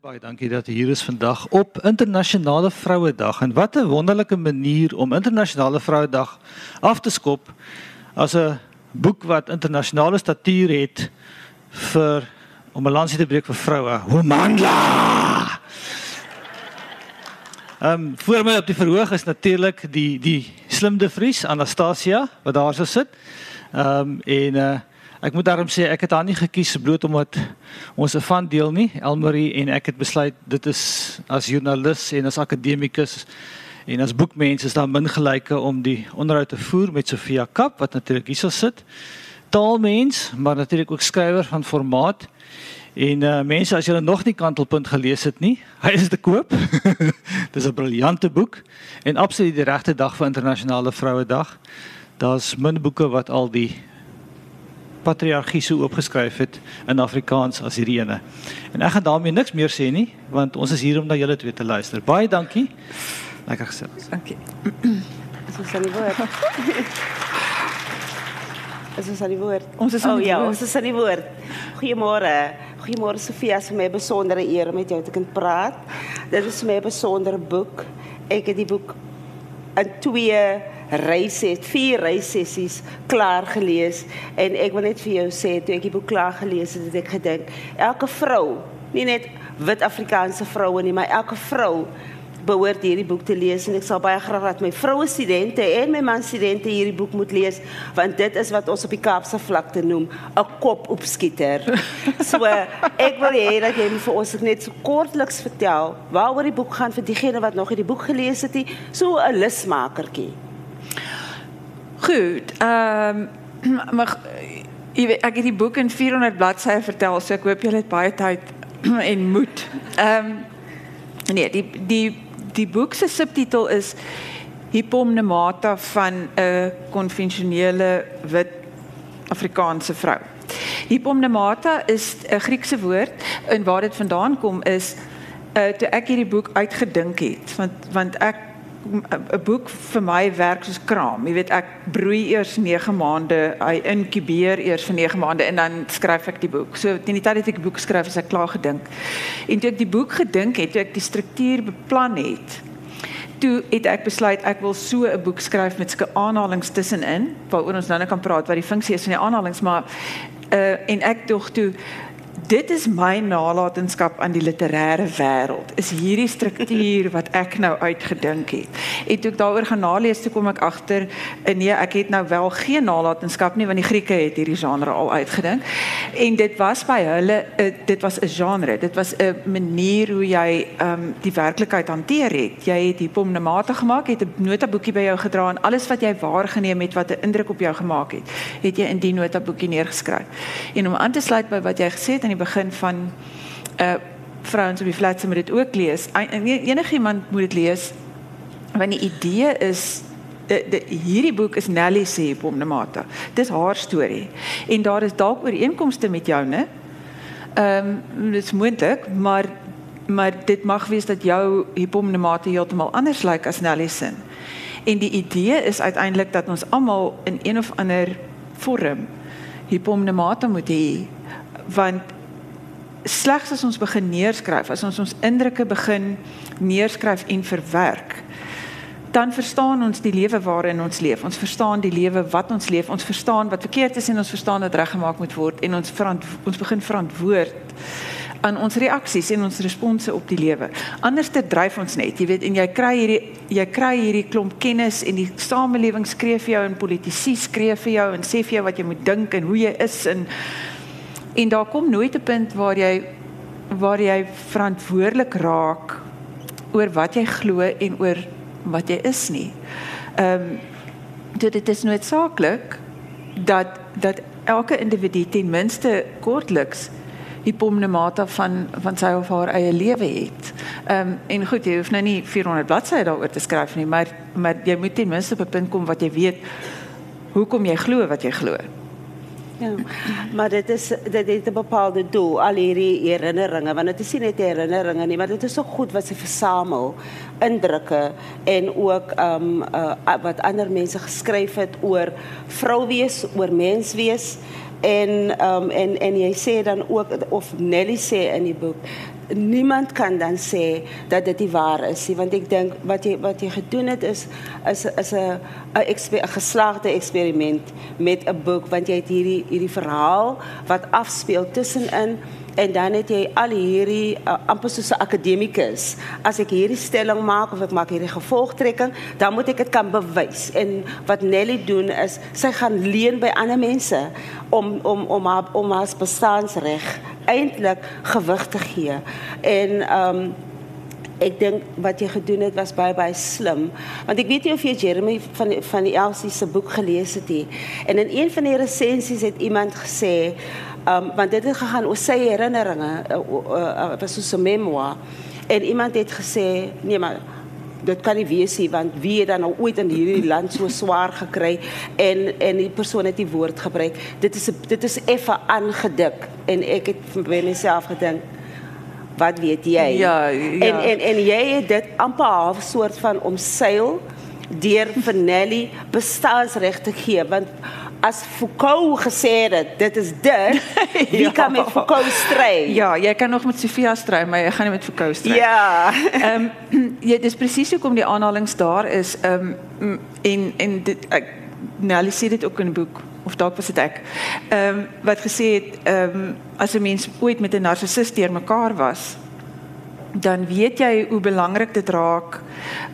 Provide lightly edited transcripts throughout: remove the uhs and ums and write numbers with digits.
Baie dankie dat u hier is vandag op Internasionale Vrouedag. En wat 'n wonderlike manier om Internasionale Vrouedag af te skop as 'n boek wat internasionale statuur het om 'n lansie te breek vir vroue. Homandla! Voor my op die verhoog is natuurlik die slim de Vries, Anastasia, wat daar so sit. Ek moet daarom sê, ek het haar nie gekies bloot omdat ons 'n van deel nie, Elmarie, en ek het besluit, dit is as joernalis en as akademikus en as boekmens is daar min gelyke om die onderhoud te voer met Sofia Kap, wat natuurlik hierso sit, taalmens, maar natuurlik ook skrywer van formaat, en mense, as julle nog nie Kantelpunt gelees het nie, hy is te koop, dit is 'n briljante boek, en absoluut die regte dag vir Internasionale Vrouedag, daar's min boeke wat al die patriargie so opgeskryf het in Afrikaans as hierdie ene. En ek gaan daarmee niks meer sê nie, want ons is hier om na julle twee te luister. Baie dankie. Lekker gesels. Dankie. Is ons aan die woord? Is ons aan die woord? Ons is aan die woord. Ons is aan die woord. Goeiemôre. Goeiemôre Sofia, is vir my 'n besondere eer om met jou te kan praat. Dit is vir my 'n besondere boek. Ek het die boek in 4 reissessies klaar gelees en ek wil net vir jou sê, toe ek die boek klaar gelees het, het ek gedink, elke vrou, nie net wit Afrikaanse vroue nie, maar elke vrou behoort hierdie boek te lees en ek sal baie graag dat my vroue studente en my man studente hierdie boek moet lees, want dit is wat ons op die Kaapse vlakte noem 'n kopopskieter. So ek wil hê dat jy vir ons net so kortliks vertel waaroor die boek gaan vir diegene wat nog nie die boek gelees het nie, so 'n lusmakertjie. Goed, maar jy weet, ek het die boek in 400 bladsye vertel, so ek hoop julle het baie tyd en moed. Nee, die boek se subtitel is Hypomnemata van 'n konvensionele wit Afrikaanse vrou. Hypomnemata is 'n Griekse woord en waar dit vandaan kom is toe ek hierdie boek uitgedink het, want 'n boek vir my werk soos kraam. Jy weet, ek broei eers 9 maande, hy inkubeer eers vir 9 maande en dan skryf ek die boek. So teen die tyd dat ek die boek skryf, is ek klaar gedink. En toe ek die boek gedink het, toe ek die struktuur beplan het, toe het ek besluit ek wil so 'n boek skryf met sulke aanhalings tussenin, waaroor ons nou kan praat, wat die funksie is van die aanhalings, maar en ek dog toe dit is my nalatenskap aan die literêre wêreld, is hierdie struktuur wat ek nou uitgedink het. En toe ek daaroor gaan nalees, toe kom ek agter, nee, ek het nou wel geen nalatenskap nie, want die Grieke het hierdie genre al uitgedink. En dit was by hulle, dit was 'n genre, dit was 'n manier hoe jy die werklikheid hanteer het. Jy het hypomnemata gemaak, het 'n notaboekie by jou gedra en alles wat jy waargeneem het, wat 'n indruk op jou gemaak het, het jy in die notaboekie neergeskryf. En om aan te sluit by wat jy gesê het aan die begin van vrouens op die flatse moet dit ook lees. Enigiemand moet dit lees, want die idee is, hierdie boek is Nelly se hypomnemata. Dit is haar storie. En daar is dalk ooreenkomste met jou, né? Dit is moontlik, maar dit mag wees dat jou hypomnemata heeltemal anders lyk as Nelly se. En die idee is uiteindelik dat ons almal in een of ander vorm hypomnemata moet hê, want slegs as ons begin neerskryf, as ons indrukke begin neerskryf en verwerk, dan verstaan ons die lewe waarin ons leef. Ons verstaan die lewe wat ons leef. Ons verstaan wat verkeerd is en ons verstaan wat reggemaak moet word en ons begin verantwoord aan ons reaksies en ons response op die lewe. Anders te dryf ons net, jy weet, en jy kry hierdie klomp kennis en die samelewing skree vir jou en politici skree vir jou en sê vir jou wat jy moet dink en hoe jy is en daar kom nooit 'n punt waar jy verantwoordelik raak oor wat jy glo en oor wat jy is nie. Dit is noodsaaklik dat elke individu ten minste kortliks hypomnemata van sy of haar eie lewe het. En goed, jy hoef nou nie 400 bladsye daaroor te skryf nie, maar jy moet ten minste op 'n punt kom wat jy weet hoekom jy glo wat jy glo. Ja, maar dit het 'n bepaalde doel, al hierdie herinneringe, want dit is nie net herinneringe nie, maar dit is so goed wat sy versamel, indrukke en ook wat ander mense geskryf het oor vrou wees, oor mens wees en jy sê dan ook, of Nelly sê in die boek, niemand kan dan sê dat dit nie waar is nie, want ek dink wat jy gedoen het is 'n geslaagde eksperiment met 'n boek, want jy het hierdie verhaal wat afspeel tussenin. En dan het jy al hierdie amper soos 'n akademikus. As ek hierdie stelling maak of ek maak hierdie gevolgtrekking, dan moet ek dit kan bewys. En wat Nelly doen is, sy gaan leen by ander mense om haar bestaansreg eintlik gewig te gee. En ek dink wat jy gedoen het was baie slim. Want ek weet nie of jy Jeremy van die Elsie se boek gelees het nie. En in een van die resensies het iemand gesê, want dit het gegaan oor sy herinneringe, was soos 'n memoir. En iemand het gesê, nee maar, dit kan nie wees nie, want wie het dan nou ooit in hierdie land so swaar gekry, en die persoon het die woord gebruik, dit is effe aangedik. En ek het by myself gedink, wat weet jy? Ja. En jy het dit amper half soort van omseil deur vir Nelly bestaansreg te gee, want as Foucault gesê het, dit is dit, wie kan met Foucault stry? Ja, jy kan nog met Sofia stry, maar jy gaan nie met Foucault stry. Ja. Ja, dis presies hoekom die aanhalings daar is, en dit, Nelly sê dit ook in 'n boek, of dalk was dit ek, wat gesê het, as 'n mens ooit met 'n narcissus deur mekaar was, dan weet jy hoe belangrik dit raak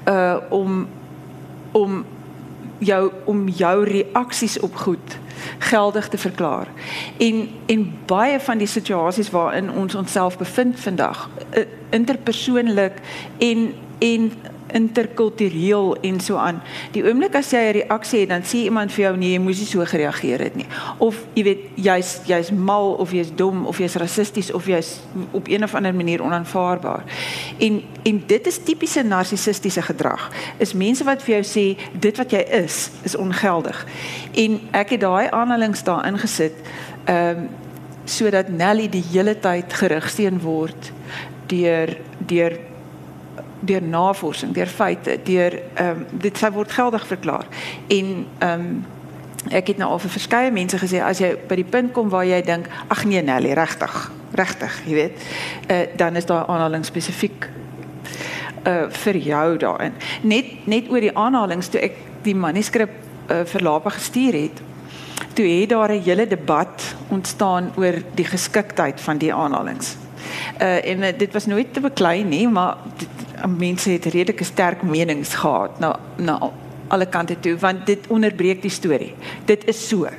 om jou reaksies op goed geldig te verklaar. En baie van die situasies waarin ons onsself bevind vandag, interpersoonlik en interkultureel en so aan. Die oomblik as jy 'n reaksie het, dan sê iemand vir jou, nee, jy moes nie so gereageer het nie. Of jy weet, jy's mal, of jy's dom, of jy's rassisties, of jy's op een of ander manier onaanvaarbaar. En dit is tipiese narcissistiese gedrag. Is mense wat vir jou sê, dit wat jy is ongeldig. En ek het daai aanhalings daar ingesit, sodat Nelly die hele tyd gerigsteen word deur navorsing, deur feite, dit sy word geldig verklaar. En ek het nou al vir verskeie mense gesê, as jy by die punt kom waar jy dink, ag nee Nelly, regtig, jy weet, dan is daar aanhaling spesifiek vir jou daarin. Net oor die aanhalings, toe ek die manuskrip vir Lapa gestuur het, toe het daar 'n hele debat ontstaan oor die geskiktheid van die aanhalings. En dit was nooit te beklei nie, maar mense het redelike sterk menings gehad na alle kante toe, want dit onderbreek die storie. Dit is so.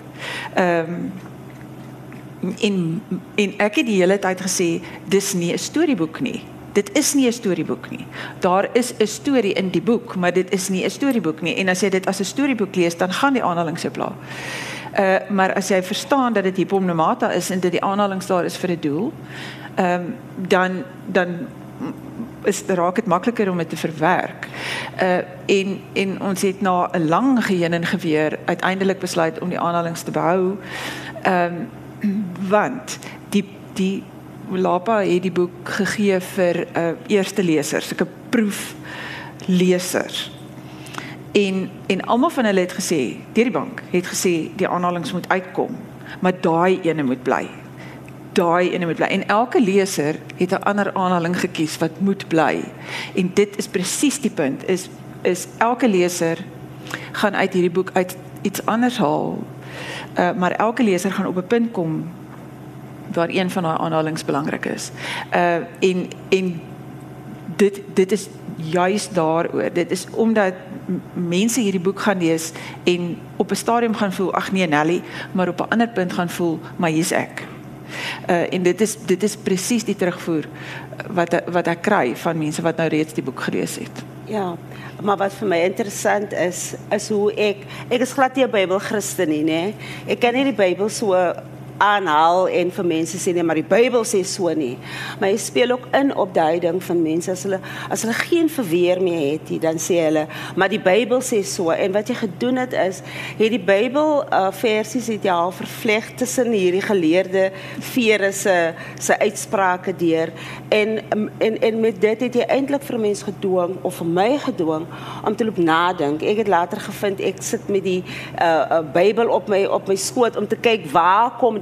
En ek het die hele tyd gesê, dis nie 'n storieboek nie. Dit is nie 'n storieboek nie. Daar is 'n storie in die boek, maar dit is nie 'n storieboek nie. En as jy dit as 'n storieboek lees, dan gaan die aanhalings so pla. Maar as jy verstaan dat dit hypomnemata is en dat die aanhalings daar is vir 'n doel, dan raak het makliker om dit te verwerk. En ons het na 'n lang geheen en geweer uiteindelik besluit om die aanhalings te behou, want die Lapa het die boek gegee vir eerste lesers, sulke proeflesers. En almal van hulle het gesê, deur die bank het gesê die aanhalings moet uitkom, maar daai ene moet bly. En elke leser het 'n ander aanhaling gekies wat moet bly. En dit is presies die punt, is elke leser gaan uit hierdie boek uit iets anders haal, maar elke leser gaan op 'n punt kom waar een van daai aanhalings belangrik is. En dit is juist daaroor. Dit is omdat mense hierdie boek gaan lees en op 'n stadium gaan voel, ag nee Nelly, maar op 'n ander punt gaan voel, maar hier's ek. En dit is presies die terugvoer wat ek kry van mense wat nou reeds die boek gelees het. Ja, maar wat vir my interessant is hoe ek is glad nie 'n Bybelchristen nie, né? Ek ken nie die Bybel so aanhaal en vir mense sê nee, maar die Bybel sê so nie. Maar hy speel ook in op daai ding van mense, as hulle geen verweer meer het nie, dan sê hulle, maar die Bybel sê so. En wat jy gedoen het is, die Bybel versies het jy al vervleg tussen hierdie geleerde vere se uitsprake deur. En met dit het jy eintlik vir mense gedwing, of vir my gedwing, om te loop nadink. Ek het later gevind, ek sit met die Bybel op my skoot om te kyk waar kom dit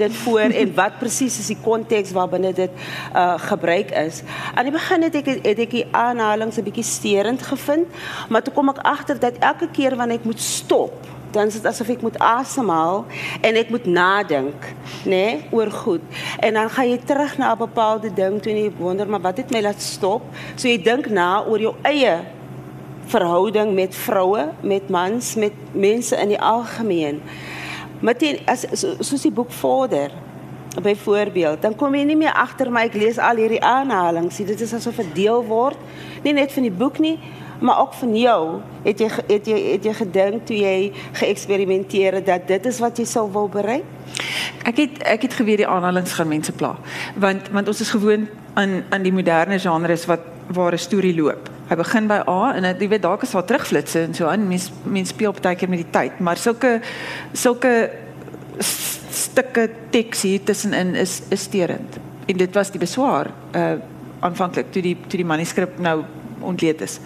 dit voor en wat presies is die konteks waarbinne dit gebruik is. Aan die begin het ek die aanhalings 'n bietjie sterend gevind, maar toe kom ek agter dat elke keer wanneer ek moet stop, dan is dit asof ek moet asemhaal en ek moet nadink, né, oor goed. En dan gaan jy terug na 'n bepaalde ding toe en jy wonder, maar wat het my laat stop? So jy dink na oor jou eie verhouding met vroue, met mans, met mense in die algemeen. Maar soos die boek vorder, byvoorbeeld, dan kom jy nie meer agter, maar ek lees al hierdie aanhalings, dit is asof 'n deel word, nie net van die boek nie, maar ook van jou, het jy gedink toe jy geëksperimenteer het, dat dit is wat jy sou wil bereik? Ek het geweet die aanhalings gaan mense pla, want ons is gewoon aan die moderne genres waar 'n storie loop. Hy begin by A en jy weet dalk is daar terugflitse en so aan, mens speel partykeer met die tyd, maar sulke stukke teks hier tussenin is sterend. En dit was die beswaar aanvanklik toe die manuskrip nou ontleed is.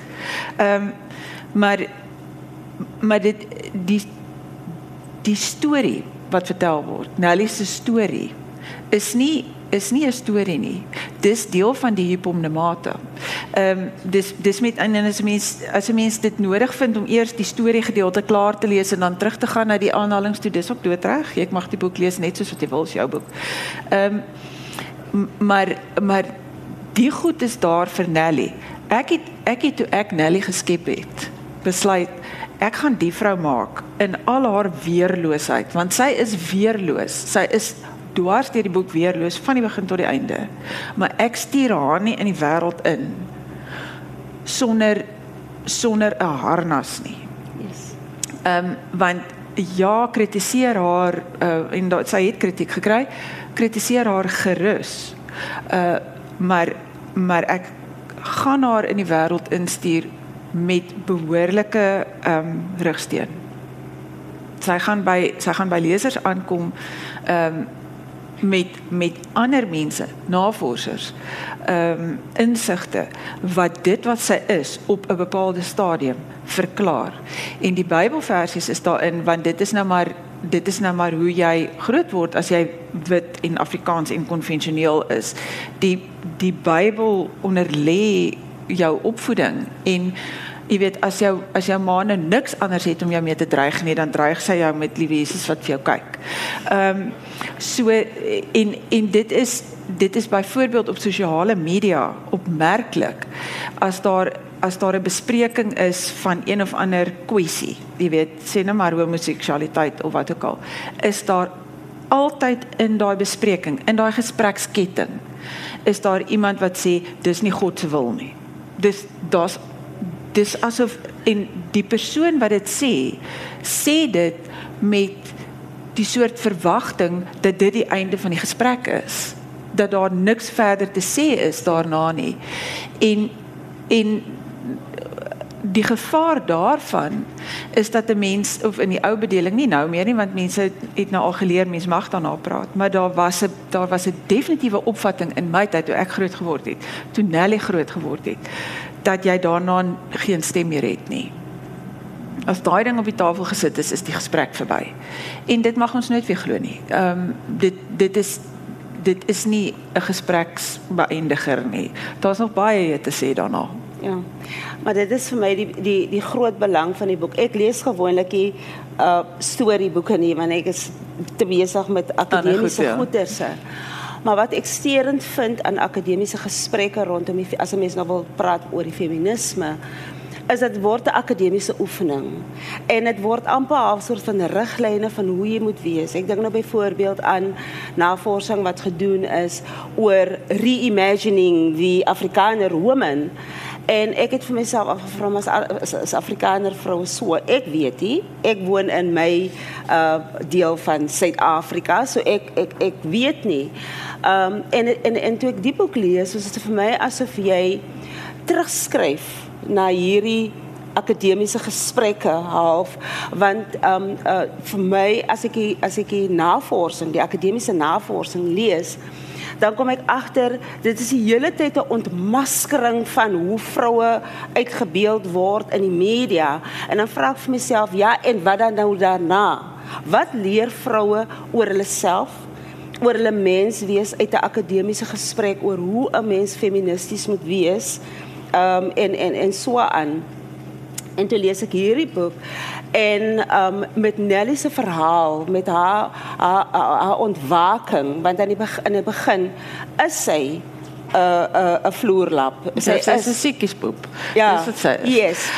Maar die storie wat vertel word, Nelly se storie, is nie 'n storie nie. Dis deel van die hypomnemata. Dis met en as 'n mens dit nodig vind om eers die storie gedeelte klaar te lees en dan terug te gaan na die aanhalings toe, dis ook doodreg. Jy mag die boek lees net soos wat jy wil, is jou boek. Maar die goed is daar vir Nelly. Ek het toe ek Nelly geskep het, besluit ek gaan die vrou maak in al haar weerloosheid, want sy is weerloos. Sy is dwars deur die boek weerloos van die begin tot die einde. Maar ek stuur haar nie in die wêreld in sonder 'n harnas nie. Yes. Want ja, kritiseer haar en sy het kritiek gekry, kritiseer haar gerus. Maar ek gaan haar in die wêreld instuur met behoorlike rigsteun. Sy gaan by lesers aankom met ander mense, navorsers, insigte wat sy is op 'n bepaalde stadium verklaar. En die Bybelversies is daarin, want dit is nou maar hoe jy groot word as jy wit en Afrikaans en konvensioneel is. Die Bybel onderlê jou opvoeding en jy weet, as jou ma nou niks anders het om jou mee te dreig nie, dan dreig sy jou met liewe Jesus wat vir jou kyk. En dit is byvoorbeeld op sosiale media opmerklik as daar 'n bespreking is van een of ander kwessie, jy weet, sê nou maar homoseksualiteit of wat ook al, is daar altyd in daai bespreking, in daai gespreksketting, is daar iemand wat sê dis nie God se wil nie. Dis asof, en die persoon wat dit sê dit met die soort verwagting dat dit die einde van die gesprek is, dat daar niks verder te sê is daarna nie. En die gevaar daarvan is dat 'n mens, of in die ou bedeling nie nou meer nie, want mense het nou al geleer, mens mag daarna praat, maar daar was 'n definitiewe opvatting in my tyd toe ek groot geword het, toe Nelly groot geword het, dat jy daarna geen stem meer het nie. As daai ding op die tafel gesit is die gesprek verby. En dit mag ons nooit weer glo nie. Dit is nie 'n gespreksbeëindiger nie. Daar's nog baie te sê daarna. Ja, maar dit is vir my die groot belang van die boek. Ek lees gewoonlik die storieboeke nie, want ek is te besig met akademiese goederse. Maar wat ek sterend vind aan akademiese gesprekke rondom as 'n mens nou wil praat oor die feminisme, is dit word 'n akademiese oefening. En dit word amper 'n soort van riglyne van hoe jy moet wees. Ek dink nou byvoorbeeld aan navorsing wat gedoen is oor reimagining die Afrikaner woman. En ek het vir myself afgevra, as Afrikaner vrou so, ek weet nie, ek woon in my deel van Suid-Afrika, so ek weet nie. En toe ek die boek lees, was dit vir my asof jy terugskryf na hierdie akademiese gesprekke half, want vir my, as ek die navorsing, die akademiese navorsing lees, dan kom ek agter, dit is die hele tyd 'n ontmaskering van hoe vroue uitgebeeld word in die media. En dan vra ek vir myself, ja, en wat dan nou daarna? Wat leer vroue oor hulle self, oor hulle mens wees uit 'n akademiese gesprek oor hoe 'n mens feministies moet wees en so aan. En toe lees ek hierdie boek en met Nelly se verhaal, met haar ontwaking, want in die begin is sy 'n vloerlap. Sy is 'n siekiespoep. Ja, Dis wat sy is. yes.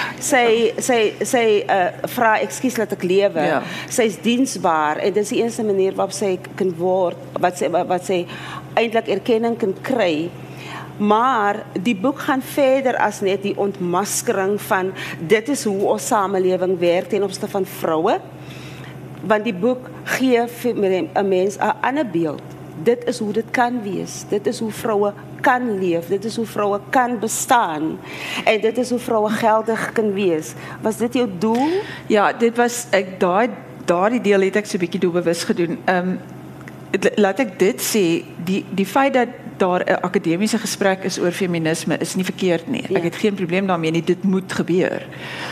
Sy vra ekskuus dat ek lewe. Ja. Sy is diensbaar en dis die enigste manier waarop sy kan word, wat sy eintlik erkenning kan kry. Maar die boek gaan verder as net die ontmaskering van dit is hoe ons samelewing werk ten opsigte van vroue. Want die boek gee vir 'n mens 'n ander beeld. Dit is hoe dit kan wees. Dit is hoe vroue kan leef. Dit is hoe vroue kan bestaan. En dit is hoe vroue geldig kan wees. Was dit jou doel? Ja, dit was ek daardie deel het ek so 'n bietjie doelbewus gedoen. Laat ek dit sê, die feit dat daar 'n akademiese gesprek is oor feminisme is nie verkeerd nie. Ja. Ek het geen probleem daarmee nie, dit moet gebeur.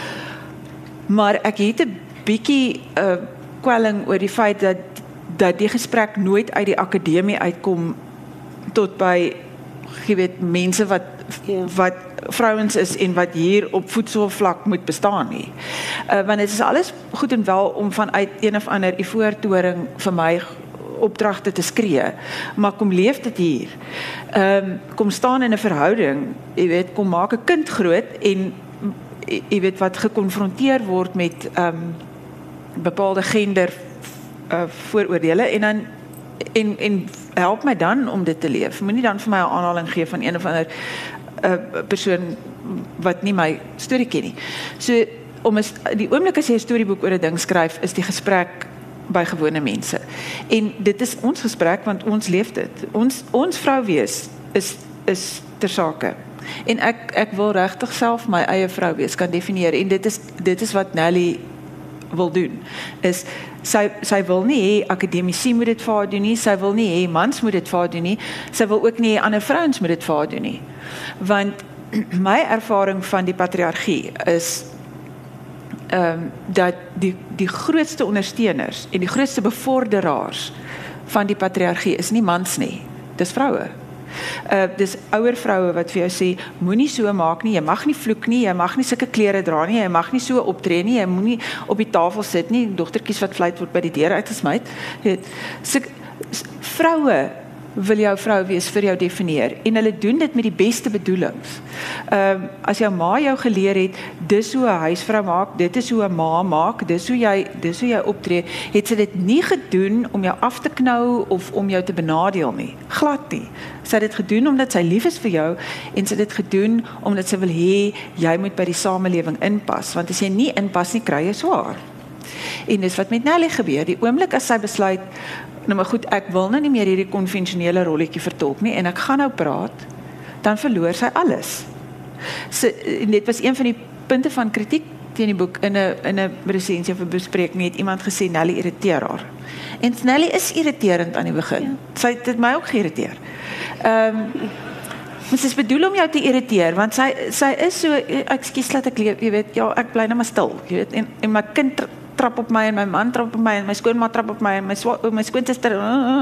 Maar ek het 'n bietjie kwelling oor die feit dat die gesprek nooit uit die akademie uitkom tot by jy weet mense wat vrouens is en wat hier op voedselvlak moet bestaan nie. Want dit is alles goed en wel om vanuit een of ander ivoortoring vir my opdragte te skree, maar kom leef dit hier. Kom staan in 'n verhouding, jy weet, kom maak 'n kind groot en jy weet wat gekonfronteer word met bepaalde gender vooroordele en dan en help my dan om dit te leef. Moenie dan vir my 'n aanhaling gee van een of ander persoon wat nie my storie ken nie. So die oomblik as jy 'n storieboek oor 'n ding skryf, is die gesprek by gewone mense. En dit is ons gesprek want ons leef dit. Ons vrou wees is ter sake. En ek wil regtig self my eie vrou wees kan definieer en dit is wat Nelly wil doen. Is sy wil nie hê akademici moet dit vir haar doen nie, sy wil nie hê mans moet dit vir haar doen nie, sy wil ook nie hê ander vrouens moet dit vir haar doen nie. Want my ervaring van die patriargie is dat die grootste ondersteuners en die grootste bevorderaars van die patriargie is nie mans nie, dis vroue. Dis ouer vroue wat vir jou sê, moenie so maak nie, jy mag nie vloek nie, jy mag nie sulke klere dra nie, jy mag nie so optree nie, jy moenie op die tafel sit nie, dogtertjies wat vleit word by die deur uitgesmy. Vroue wil jou vrou wees vir jou definieer en hulle doen dit met die beste bedoelings. As jou ma jou geleer het, dis hoe 'n huisvrou maak, dit is hoe 'n ma maak, dis hoe jy optree, het sy dit nie gedoen om jou af te knou of om jou te benadeel nie. Glad nie. Sy het dit gedoen omdat sy lief is vir jou en sy het dit gedoen omdat sy wil hê jy moet by die samelewing inpas, want as jy nie inpas nie, kry jy swaar. En dis wat met Nelly gebeur, die oomblik as sy besluit, nou maar goed, ek wil nou nie meer hierdie konvensionele rolletjie vertolk nie en ek gaan nou praat, dan verloor sy alles. En dit was een van die punte van kritiek teen die boek in 'n resensie of 'n bespreking het iemand gesê Nelly irriteer haar. En Nelly is irriterend aan die begin. Ja. Sy het dit my ook geïrriteer. Maar sy is bedoel om jou te irriteer want sy is so ekskuus dat ek jy weet, ja, ek bly nou maar stil, jy weet, en my kind trap op my en my man trap op my en my skoonma trap op my en my skoonsister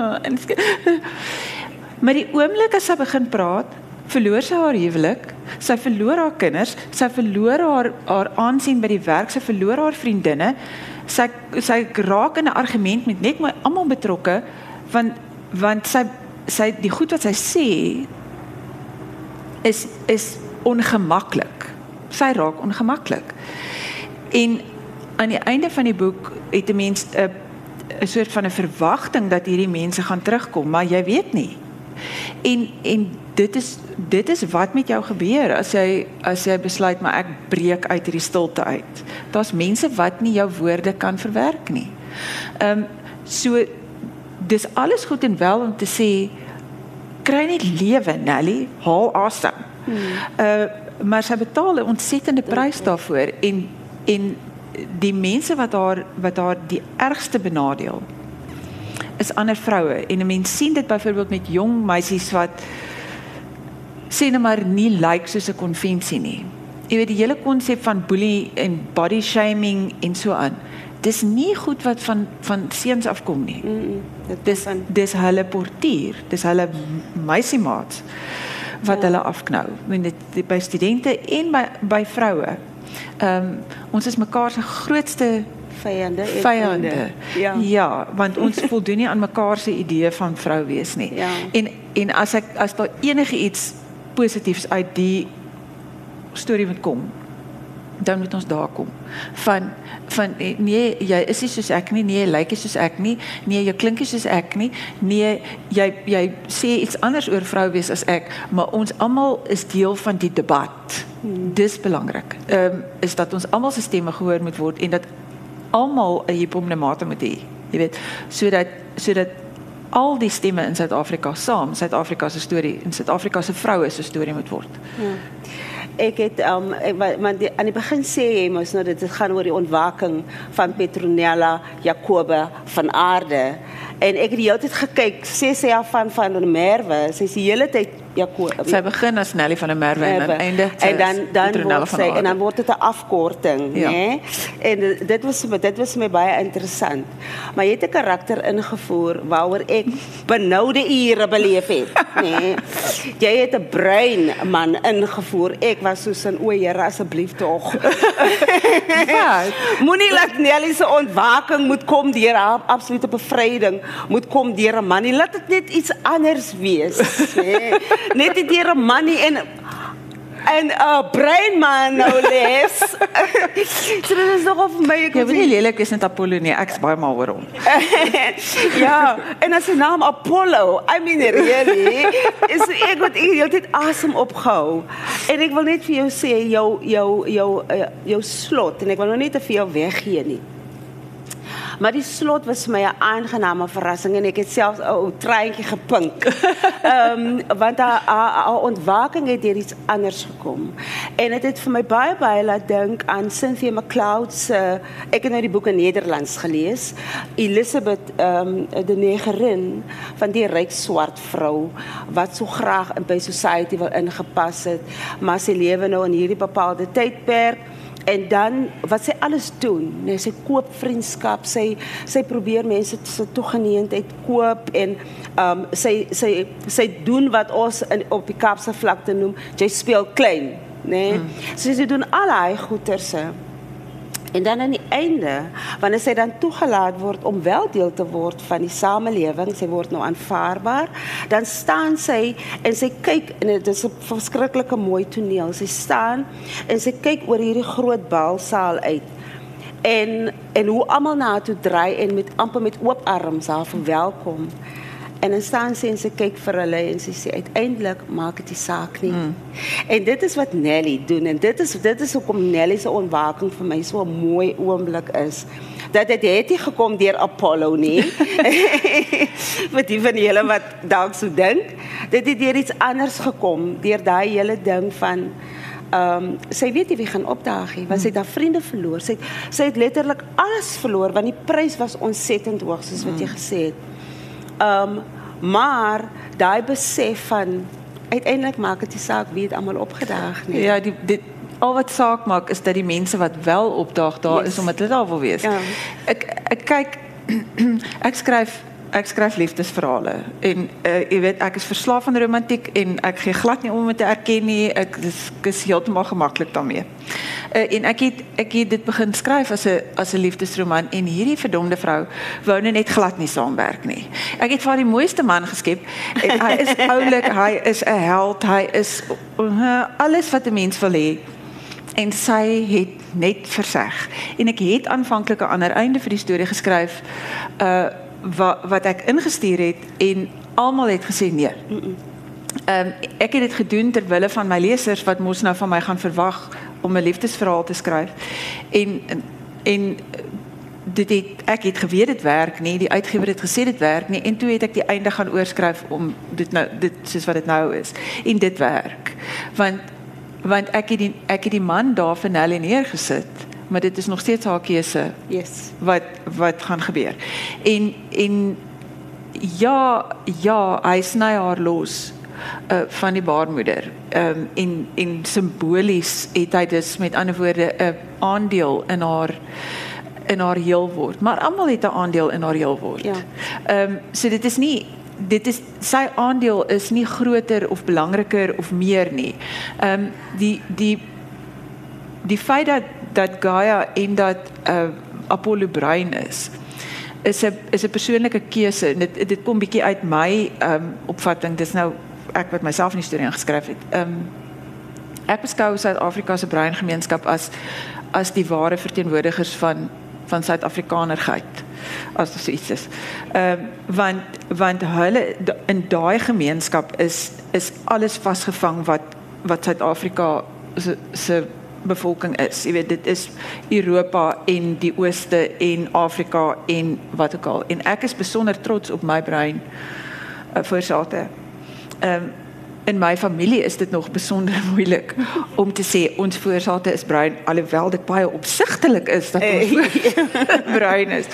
maar die oomblik as sy begin praat, verloor sy haar huwelik, sy verloor haar kinders, sy verloor haar aansien by die werk, sy verloor haar vriendinne, sy raak in 'n argument met net my almal betrokke want sy die goed wat sy sê is ongemaklik. Sy raak ongemaklik. En aan die einde van die boek het 'n mens 'n soort van 'n verwagting dat hierdie mense gaan terugkom, maar jy weet nie. En dit is wat met jou gebeur as jy besluit maar ek breek uit hierdie stilte uit. Daar's mense wat nie jou woorde kan verwerk nie. So dis alles goed en wel om te sê kry net lewe, Nelly, haal asem. Maar sy betaal 'n ontsettende prys daarvoor en die mense wat haar die ergste benadeel is ander vroue en 'n mens sien dit byvoorbeeld met jong meisies wat sê nou maar nie lyk soos 'n konvensie nie. Jy weet die hele konsep van bully en body shaming en so aan dis nie goed wat van seuns afkom nie. Dis hulle portier, dis hulle meisiemaats wat hulle afknou. By studente en by vroue. Ons is mekaar se grootste vyande. Ja, want ons voldoen nie aan mekaar se idee van vrou wees nie. Ja. En as daar enige iets positiefs uit die storie moet kom, dan moet ons daar kom. Van nee, jy is nie soos ek nie, nee, jy lyk nie soos ek nie, nee, jy klink nie soos ek nie, nee, jy sê iets anders oor vrou wees as ek, maar ons almal is deel van die debat. Dis belangrik. Is dat ons almal se stemme gehoor moet word en dat almal 'n hipomnemate moet hê. Jy weet, sodat al die stemme in Suid-Afrika saam Suid-Afrika se storie en Suid-Afrika se vroue se storie moet word. Ja. Ek het aan die begin sê jy mos nou dit gaan oor die ontwaking van Petronella Jacoba van Aarde. En ek het die hele tyd gekyk, sy af van der Merwe, sy is die hele tyd Jacoba. Sy begin as Nelly van der Merwe en dan eindig en dan word dit 'n afkorting, ja. Né? En dit was my baie interessant. Maar jy het 'n karakter ingevoer waaroor ek benoude ure beleef het, né? Jy het 'n brein man ingevoer. Ek was soos in o, Here, asseblief tog. Moenie laat Nelly se ontwaking moet kom deur haar absolute bevryding, moet kom deur 'n man nie. Laat dit net iets anders wees, né? Net nie deur 'n man nie en 'n breinman nou les. So dit is nog op my. Jy weet nie lelik is net Apollo nie, ek's baie mal oor hom. Ja, en as sy naam Apollo, I mean really, is ek wat heeltyd asem opgehou. En ek wil net vir jou sê jou slot en ek wil nou nie te veel weggee nie. Maar die slot was vir my 'n aangename verrassing en ek het selfs 'n treintjie gepink. Want haar ontwaking het deur iets anders gekom. En dit het vir my baie laat dink aan Cynthia McLeod se, ek het nou die boek in Nederlands gelees, Elizabeth de Negerin, van die ryk swart vrou wat so graag by society wil ingepas het, maar sy lewe nou in hierdie bepaalde tydperk. En dan, wat sy alles doen, nee, sy koop vriendskap, sy probeer mense se toegeneentheid koop en sy doen wat ons op die Kaapse vlakte noem, jy speel klein, nee. So sy doen al daai goeterse. En dan aan die einde, wanneer sy dan toegelaat word om wel deel te word van die samelewing, sy word nou aanvaarbaar, dan staan sy en sy kyk, en dit is 'n verskriklike mooi toneel, sy staan en sy kyk oor hierdie groot balsaal uit. En hoe almal na haar toe draai en amper met oop arms haar verwelkom. En dan staan sy en sy kyk vir hulle en sy sê uiteindelik maak dit die saak nie. En dit is wat Nelly doen en dit is hoekom Nelly se ontwaking vir my so 'n mooi oomblik is. Dat dit het nie gekom deur Apollo nie. Vir die van julle wat dalk so dink, dit het deur iets anders gekom, deur daai hele ding van sy weet nie wie gaan opdaag nie, want sy het haar vriende verloor. Sy het letterlik alles verloor want die prys was ontsettend hoog soos wat jy gesê het. Maar daai besef van uiteindelik maak dit die saak wie het almal opgedaag nie. Ja, al wat saak maak is dat die mense wat wel opdaag daar is omdat hulle daar wil wees. Ja. Ek kyk ek skryf liefdesverhale en jy weet ek is verslaaf aan romantiek en ek gee glad nie om dit te erken nie. Ek is heeltemal gemaklik daarmee. En ek het dit begin skryf as 'n liefdesroman en hierdie verdomde vrou wou net glad nie saamwerk nie. Ek het vir haar die mooiste man geskep. En hy is oulik, hy is 'n held, hy is alles wat 'n mens wil hê. En sy het net verseg. En ek het aanvanklik 'n ander einde vir die storie geskryf wat ek ingestuur het en almal het gesê nee. Ek het dit gedoen ter wille van my lesers wat mos nou van my gaan verwag om 'n liefdesverhaal te skryf. En ek het geweet dit werk nie, die uitgewer het gesê dit werk nie en toe het ek die einde gaan oorskryf om dit soos wat dit nou is. En dit werk. Want ek het die man daar vir Nelly neergesit. Maar dit is nog steeds haar keuse. Yes. Wat gaan gebeur. En ja, hy sny haar los van die baarmoeder. En simbolies het hy dus met ander woorde 'n aandeel in haar in haar heel word, maar almal het 'n aandeel in haar heel word. Ja. So sy aandeel is nie groter of belangriker of meer nie. Die feit dat Gaia en dat Apollo bruin is 'n persoonlike keuse. Dit kom bietjie uit my opvatting. Dis nou ek wat myself in die storie ingeskryf het. Ek beskou Suid-Afrika se bruin gemeenskap as die ware verteenwoordigers van Suid-Afrikanerheid, as dit so iets is. Want hulle in daai gemeenskap is alles vasgevang wat Suid-Afrika se bevolking is. Jy weet, dit is Europa en die Ooste en Afrika en wat ook al. En ek is besonder trots op my bruin voorsate. In my familie is dit nog besonder moeilik om te sê ons voorsate is bruin, alhoewel dit baie opsigtelik is dat ons bruin is.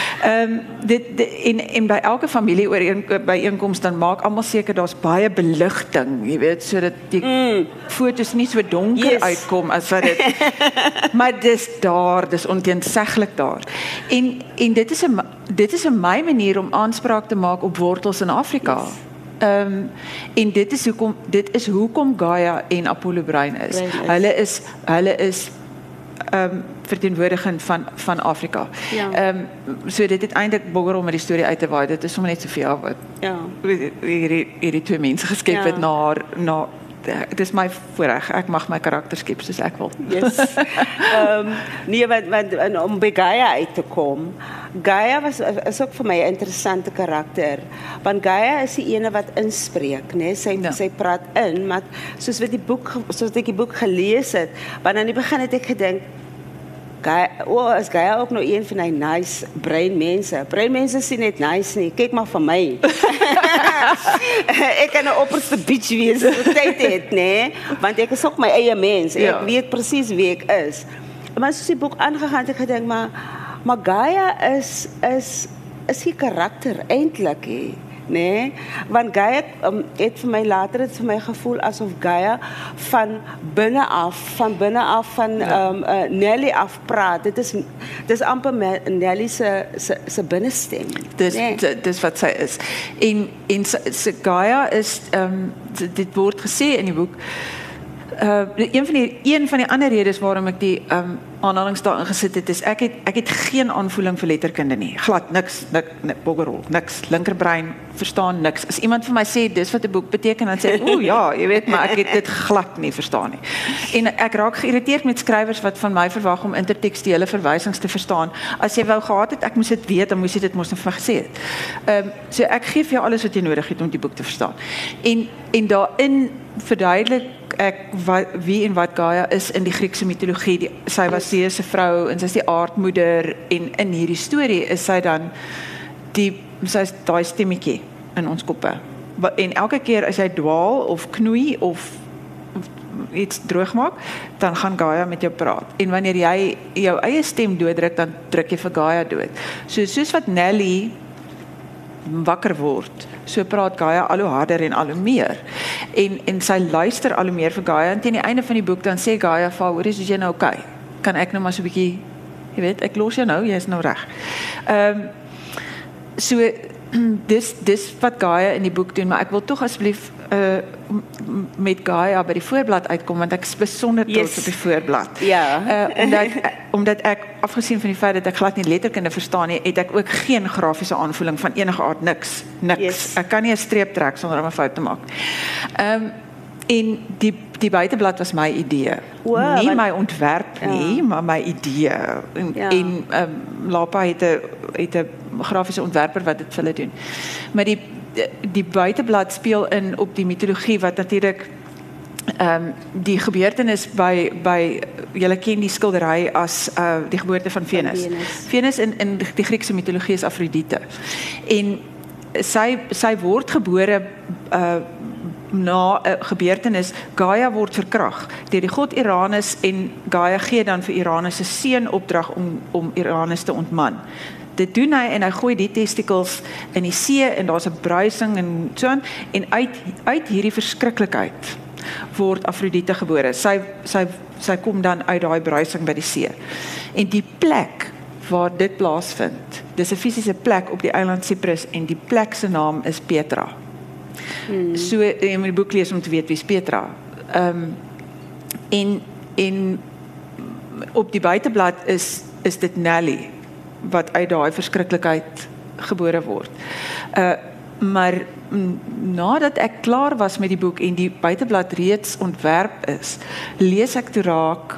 En by elke familie byeenkoms dan maak almal seker daar's baie beligting, jy weet, sodat die foto's nie so donker uitkom as wat dit. Maar dis onteenseglik daar. En dit is 'n my manier om aanspraak te maak op wortels in Afrika. En dit is hoekom Gaia en Apollo bruin is. Hulle is verteenwoordiging van Afrika. Ja. So dit het eintlik bogger om met die storie uit te waai. Dit is sommer net soveel wat hierdie twee mense geskep het na dit is my voorreg. Ek mag my karakter skep soos ek wil. Yes. Nee, want om by Gaia uit te kom, Gaia is ook vir my 'n interessante karakter, want Gaia is die ene wat inspreek, né? Sy praat in, maar soos ek die boek gelees het, want aan die begin het ek gedink, is Gaia ook nou een van die nice breinmense. Breinmense sien net nice nie, kyk maar van my. Ek kan 'n opperste bitch wees, tyd het, né? Want ek is ook my eie mens, ek weet presies wie ek is. Maar soos die boek aangegaan het, ek gedink, maar Gaia is die karakter eintlik, né? Want Gaia het vir my later vir my gevoel asof Gaia van binne af van Nelly af praat. Dis amper Nelly se binnestem. Dis wat sy is. En Gaia is dit word gesê in die boek. Een van die ander redes waarom ek die aanhalings daarin gesit het, is ek het geen aanvoeling vir letterkunde nie. Glad niks boggerol, niks linkerbrein, verstaan niks. As iemand vir my sê dis wat 'n boek beteken, dan sê ek, ja, jy weet, maar ek het dit glad nie verstaan nie. En ek raak geïrriteerd met skrywers wat van my verwag om intertekstuele verwysings te verstaan. As jy wou gehad het, ek moes dit weet, dan moes jy dit mos net vir my gesê het. So ek gee vir jou alles wat jy nodig het om die boek te verstaan. En daarin verduidelik ek wie en wat Gaia is in die Griekse mitologie. Sy was Zeus se vrou en sy is die aardmoeder, en in hierdie storie is sy dan sy is daai stemmetjie in ons koppe. En elke keer as jy dwaal of knoei of iets droog maak, dan gaan Gaia met jou praat. En wanneer jy jou eie stem dooddruk, dan druk jy vir Gaia dood. Soos wat Nelly wakker word, so praat Gaia al hoe harder en al hoe meer. En sy luister al hoe meer vir Gaia, en teen die einde van die boek dan sê Gaia vir haar, hoor, is jy nou okay? Kan ek nou maar so 'n bietjie, jy weet, ek los jou nou, jy is nou reg. So dis wat Gaia in die boek doen, maar ek wil tog asseblief met Gaia by die voorblad uitkom, want ek is besonder trots op die voorblad. Ja. Omdat ek, afgesien van die feit dat ek glad nie letterkunde verstaan nie, het ek ook geen grafiese aanvoeling van enige aard, niks. Yes. Ek kan nie 'n streep trek sonder om 'n fout te maak. En die buiteblad was my idee. Nie my ontwerp nie, maar my idee. En Lapa het 'n grafiese ontwerper wat dit vir hulle doen. Maar die buiteblad speel in op die mitologie wat natuurlik die gebeurtenis by julle ken die skildery as die geboorte van Venus. Venus in die Griekse mitologie is Afrodite. En sy word gebore na 'n gebeurtenis. Gaia word verkrag deur die god Uranus, en Gaia gee dan vir Uranus 'n seun opdrag om Uranus te ontman. Dit doen hy, en hy gooi die testikels in die see, en daar's 'n bruising en so aan, en uit hierdie verskriklikheid word Afrodite gebore. Sy kom dan uit daai bruising by die see. En die plek waar dit plaasvind. Dis 'n fisiese plek op die eiland Cyprus en die plek se naam is Petra. So jy moet die boek lees om te weet wie is Petra. En op die buiteblad is dit Nelly wat uit daai verskriklikheid gebore word. Maar nadat ek klaar was met die boek en die buiteblad reeds ontwerp is, lees ek toe raak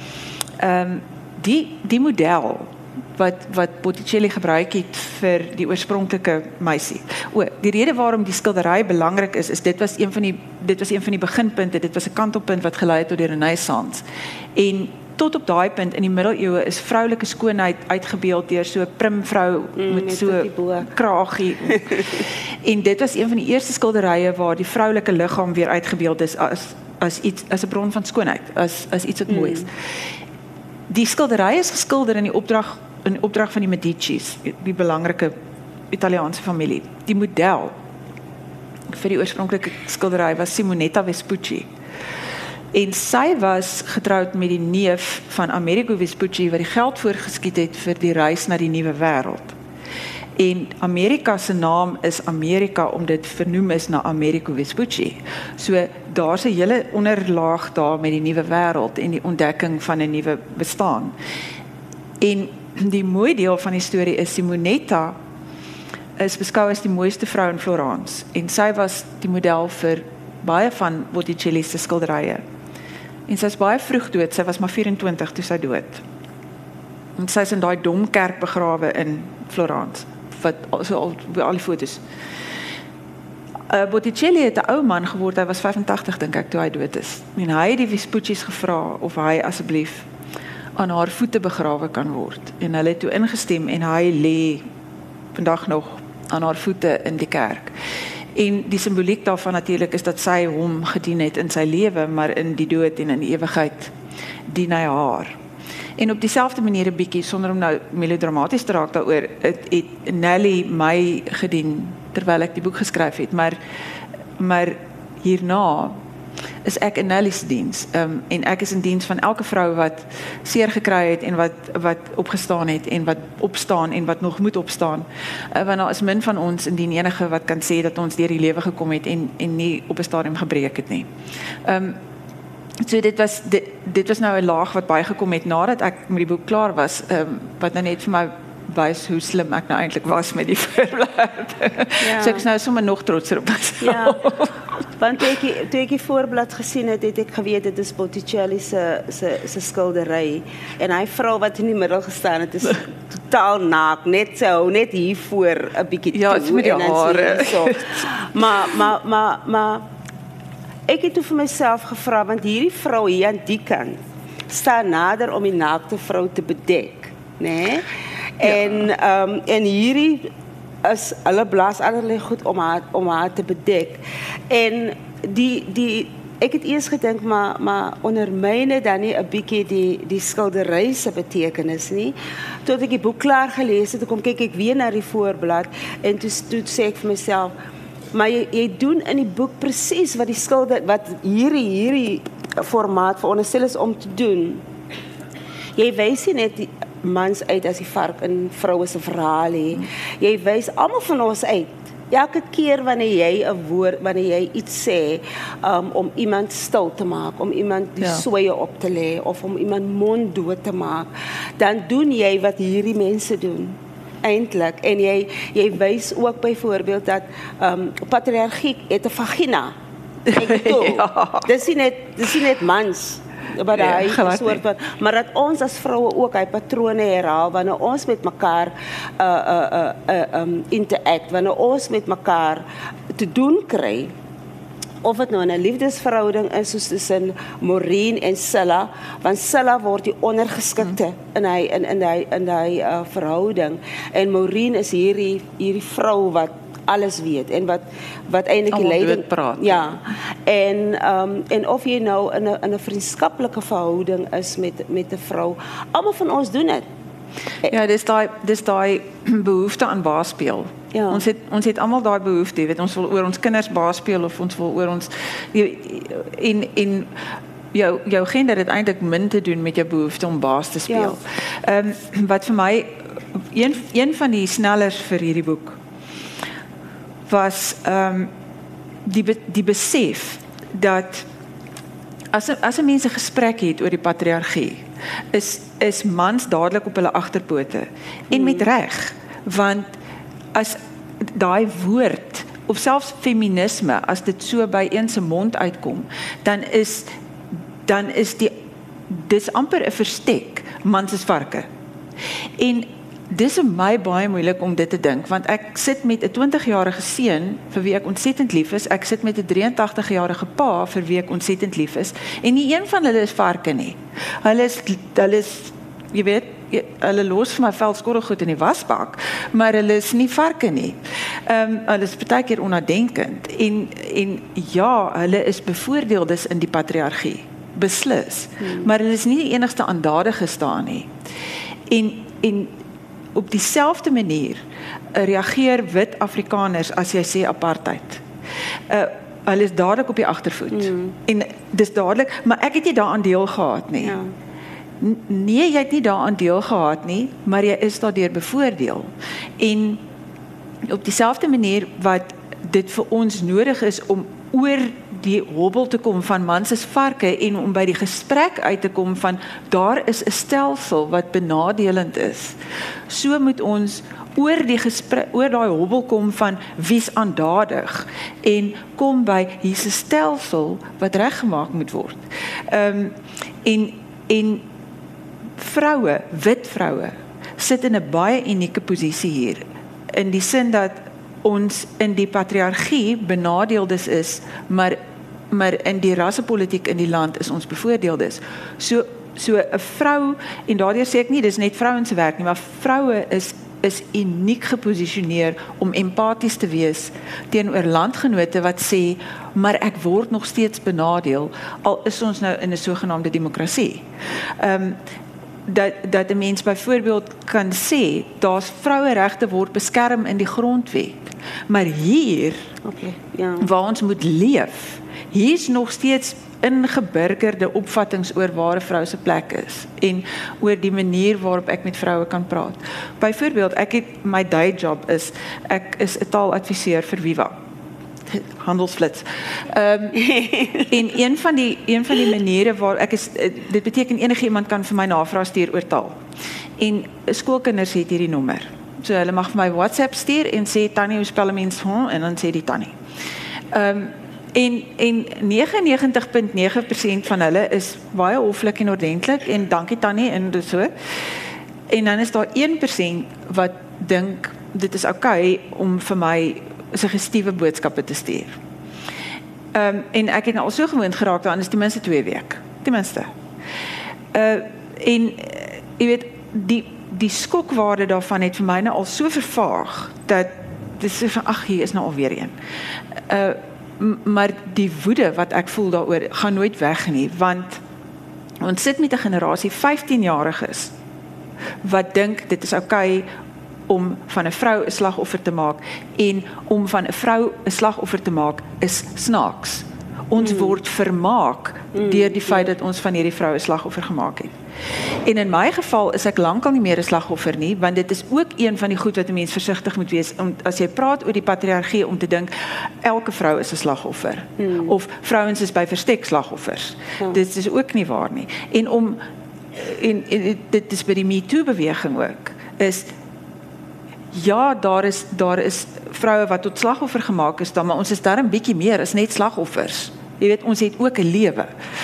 die model wat Botticelli gebruik het vir die oorspronklike meisie. Die rede waarom die skildery belangrik is dit was een van die beginpunte, dit was 'n kantelpunt wat gelei het tot die Renaissance. En tot op daai punt in die middeleeue is vroulike skoonheid uitgebeeld deur so 'n prim vrou met so kraagie. En dit was een van die eerste skilderye waar die vroulike liggaam weer uitgebeeld is as 'n bron van skoonheid, as iets wat mooi is. Die skildery is geskilder in opdrag van die Medicis, die belangrike Italiaanse familie. Die model vir die oorspronklike skildery was Simonetta Vespucci. En sy was getroud met die neef van Amerigo Vespucci wat die geld voorgeskiet het vir die reis na die nuwe wêreld. En Amerika se naam is Amerika omdat dit vernoem is na Amerigo Vespucci. So daar's 'n hele onderlaag daar met die nuwe wêreld en die ontdekking van 'n nuwe bestaan. En die mooi deel van die storie is Simonetta is beskou as die mooiste vrou in Florence en sy was die model vir baie van Botticelli se skilderye. En sy is baie vroeg dood, sy was maar 24 toe sy dood. En sy is in daai domkerk begrawe in Florence, wat so al die foto's. Botticelli het 'n ou man geword, hy was 85 dink ek toe hy dood is. En hy het die Vespucci's gevra of hy asseblief aan haar voete begrawe kan word. En hulle het toe ingestem en hy lê vandag nog aan haar voete in die kerk. En die simboliek daarvan natuurlik is dat sy hom gedien het in sy lewe, maar in die dood en in die ewigheid dien hy haar. En op dieselfde manier 'n bietjie, sonder om nou melodramaties te raak daaroor, het Nelly my gedien terwyl ek die boek geskryf het, maar hierna is ek in Nelly's diens, en ek is in diens van elke vrou wat seer gekry het en wat opgestaan het en wat opstaan en wat nog moet opstaan, want daar is min van ons indien enige wat kan sê dat ons deur die lewe gekom het en nie op 'n stadium gebreek het nie. So dit was nou 'n laag wat bygekom het nadat ek met die boek klaar was, wat nou net vir my wys hoe slim ek nou eintlik was met die voorblad. Ja. So ek is nou sommer nog trotser op myself. Ja, want toe ek die voorblad gesien het ek geweet dit is Botticelli se skildery. En hy vrou wat in die middel gestaan het, is totaal naak, net hier voor 'n bietjie toe. Ja, het met die hare. Maar ek het toe vir myself gevra, want hierdie vrou hier aan die kant staan nader om die naakte vrou te bedek, né? En hierdie is hulle blaas allerlei goed om haar te bedek. En ek het eers gedink maar ondermyne dan nie 'n bietjie die skildery se betekenis nie. Tot ek die boek klaar gelees het, kom kyk ek weer na die voorblad en toe sê ek vir myself, maar jy doen in die boek presies wat die skilder wat hierdie formaat veronderstel is om te doen. Jy wys nie net die mans uit as die vark in vroue se verhaal nie. Jy wys almal van ons uit. Elke keer wanneer jy iets sê om iemand stil te maak, om iemand die soeye op te lê of om iemand mond dood te maak, dan doen jy wat hierdie mense doen. Eintlik. En jy wys ook byvoorbeeld dat patriargie het 'n vagina. Ek bedoel, dis nie net mans. Maar dat ons as vroue ook hy patrone herhaal wanneer ons met mekaar interact, wanneer ons met mekaar te doen kry, of het nou in 'n liefdesverhouding is soos tussen Maureen en Scylla, want Scylla word die ondergeskikte in hy verhouding, en Maureen is hierdie vrou wat alles weet en wat eintlik die leiding praat. Ja. En of jy nou in 'n vriendskaplike verhouding is met 'n vrou, almal van ons doen dit. Ja, dis daai behoefte aan baasspeel. Ja. Ons het almal daai behoefte, weet ons wil oor ons kinders baas speel of ons wil oor ons en jou gender het eintlik min te doen met jou behoefte om baas te speel. Wat vir my een van die snellers vir hierdie boek was die besef dat as 'n mens 'n gesprek het oor die patriargie, is mans dadelik op hulle agterpote en met reg, want as daai woord of selfs feminisme, as dit so by een se mond uitkom, dan is dis amper 'n verstek, mans is varke. En dis vir my baie moeilik om dit te dink, want ek sit met 'n 20-jarige seun vir wie ek ontsettend lief is, ek sit met 'n 83-jarige pa vir wie ek ontsettend lief is, en nie een van hulle is varke nie. Hulle is jy weet, hulle los vir my veldskottelgoed in die wasbak, maar hulle is nie varke nie. Hulle is baie keer onnadenkend, en ja, hulle is bevoordeeldes in die patriargie, beslis, maar hulle is nie die enigste aandadige staan nie. En op dieselfde manier reageer wit Afrikaners as jy sê apartheid. Hulle is dadelik op die agtervoet. En dis dadelik, maar ek het nie daaraan deel gehad nie. Ja. Nee, jy het nie daaraan deel gehad nie, maar jy is daardeur bevoordeel. En op dieselfde manier wat dit vir ons nodig is om oor die hobbel te kom van mans is varke en om by die gesprek uit te kom van daar is 'n stelsel wat benadelend is. So moet ons oor daai hobbel kom van wie's aandadig en kom by hier's 'n stelsel wat reggemaak moet word. En vroue, wit vroue, sit in 'n baie unieke posisie hier, in die sin dat ons in die patriargie benadeeldes is, maar in die rassepolitiek in die land is ons bevoordeeldes. So 'n vrou, en daardeur sê ek nie dis net vrouens se werk nie, maar vroue is uniek geposisioneer om empaties te wees teenoor landgenote wat sê, maar ek word nog steeds benadeel, al is ons nou in 'n sogenaamde demokrasie. Dat 'n mens byvoorbeeld kan sê, daar's vroueregte word beskerm in die grondwet, maar hier, waar ons moet leef, hier is nog steeds ingeburgerde opvattings oor waar 'n vrou se plek is en oor die manier waarop ek met vroue kan praat. Byvoorbeeld, my day job is, ek is 'n taaladviseur vir Viva. Handelsflits. En een van die maniere waar ek is, dit beteken enige iemand kan vir my navraag stuur oor taal. En skoolkinders het hierdie nommer. So hulle mag vir my WhatsApp stuur en sê Tannie, hoe spel 'n mens hom? En dan sê die Tannie. En 99.9% van hulle is baie hoflik en ordentlik en dankie Tannie en so. En dan is daar 1% wat dink dit is oukei om vir my suggestiewe boodskappe te stuur. En ek het nou al so gewoond geraak daaraan, is ten minste 2 weke. Ten minste. En jy weet, die skokwaarde daarvan het vir my nou al so vervaag, dat dit is van, hier is nou alweer een. Maar die woede wat ek voel daaroor, gaan nooit weg nie, want ons sit met 'n generasie 15-jariges, wat dink dit is oukei om van 'n vrou 'n slagoffer te maak, en om van 'n vrou 'n slagoffer te maak is snaaks. Ons word vermaak deur die feit dat ons van hierdie vrou 'n slagoffer gemaak het. En in my geval is ek lankal nie meer 'n slagoffer nie, want dit is ook een van die goed wat 'n mens versigtig moet wees, as jy praat oor die patriargie, om te dink elke vrou is 'n slagoffer, of vrouens is by verstek slagoffers. Dit is ook nie waar nie. En dit is by die MeToo beweging ook, is ja, daar is vroue wat tot slagoffer gemaak is, maar ons is darm bietjie meer as net slagoffers. Jy weet, ons het ook 'n lewe.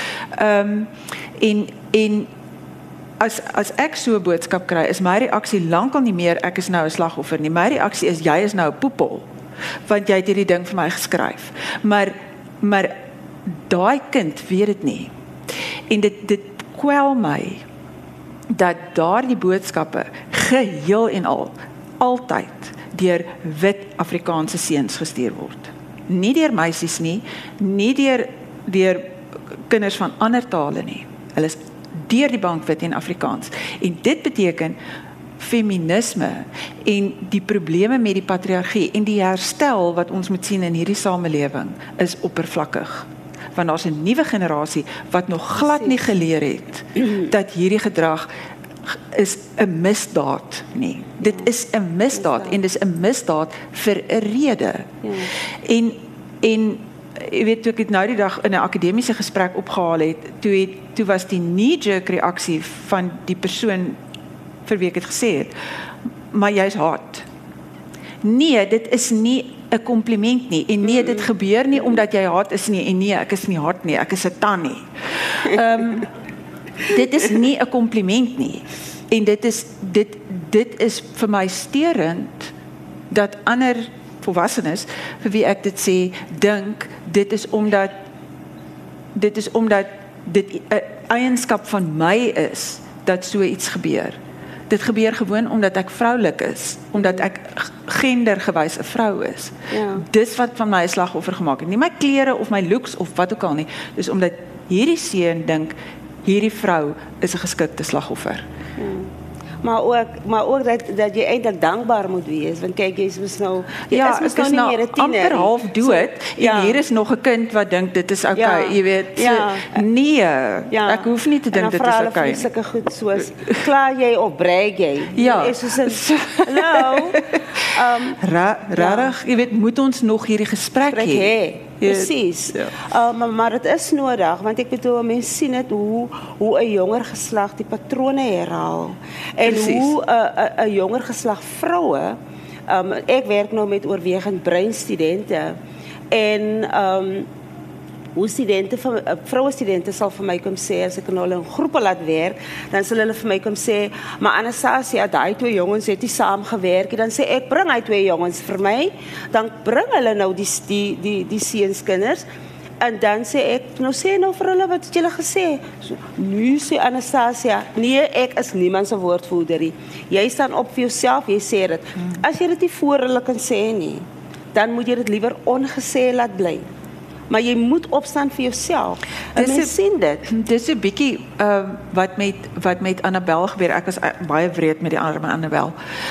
En as ek so 'n boodskap kry, is my reaksie lankal nie meer ek is nou 'n slagoffer nie. My reaksie is jy is nou 'n poepel, want jy het hierdie ding vir my geskryf. Maar daai kind weet dit nie. En dit kwel my dat daardie boodskappe geheel en al altyd deur wit Afrikaanse seuns gestuur word. Nie deur meisies nie deur kinders van ander tale nie. Hulle is deur die bank wit en Afrikaans. En dit beteken feminisme en die probleme met die patriargie en die herstel wat ons moet sien in hierdie samelewing is oppervlakkig. want daar's 'n nuwe generasie wat nog glad nie geleer het dat hierdie gedrag is 'n misdaad nie. Dit is 'n misdaad en dis 'n misdaad vir 'n rede. En jy weet, toe ek dit nou die dag in 'n akademiese gesprek opgehaal het, toe was die knee-jerk reaksie van die persoon vir wie ek het gesê het, maar jy's haat. Nee, dit is nie 'n kompliment nie, en nee, dit gebeur nie omdat jy haat is nie, en nee, ek is nie haat nie, ek is 'n tannie. Dit is nie 'n kompliment nie, en dit is vir my steurend, dat ander volwassenes, vir wie ek dit sê, dink, dit is omdat dit 'n eienskap van my is, dat so iets gebeur. Dit gebeur gewoon omdat ek vroulik is, omdat ek gendergewys 'n vrou is. Dis wat van my 'n slagoffer gemaak het. Nie my klere of my looks of wat ook al nie. Dis omdat hierdie seun dink, hierdie vrou is 'n geskikte slagoffer. Maar ook dat jy eintlik dankbaar moet wees, want kyk, jy is mos nou, ek is nou nie meer 'n tiener. Amper half dood, en hier is nog 'n kind wat dink dit is okay, jy weet. Nee, ek hoef nie te dink dit is okay. En dan vra hulle sulke goed soos, klaar jy of breek jy? Is soos hallo. Rarig, jy weet, moet ons nog hierdie gesprek hê? Presies. Maar dit is nodig, want ek bedoel, mense sien dit hoe 'n jonger geslag die patrone herhaal. En hoe 'n jonger geslag vroue, ek werk nou met oorwegend breinstudente, en hoe vroue studente sal vir my kom sê, as ek nou in groepe laat werk, dan sal hulle vir my kom sê, maar Anastasia, daai 2 jongens het nie saam gewerk nie, dan sê ek, bring hy 2 jongens vir my, dan bring hulle nou die seunskinders, en dan sê ek, sê nou vir hulle, wat het julle gesê? So, nu sê Anastasia, nee, ek is niemand se woordvoerder. Jy staan op vir jouself, jy sê dit. As jy dit nie voor hulle kan sê nie, dan moet jy dit liewer ongesê laat bly. Maar jy moet opstaan vir jouself. En mense sien dit. Dis 'n bietjie wat met Annabel gebeur. Ek was baie wreed met die arme Annabel.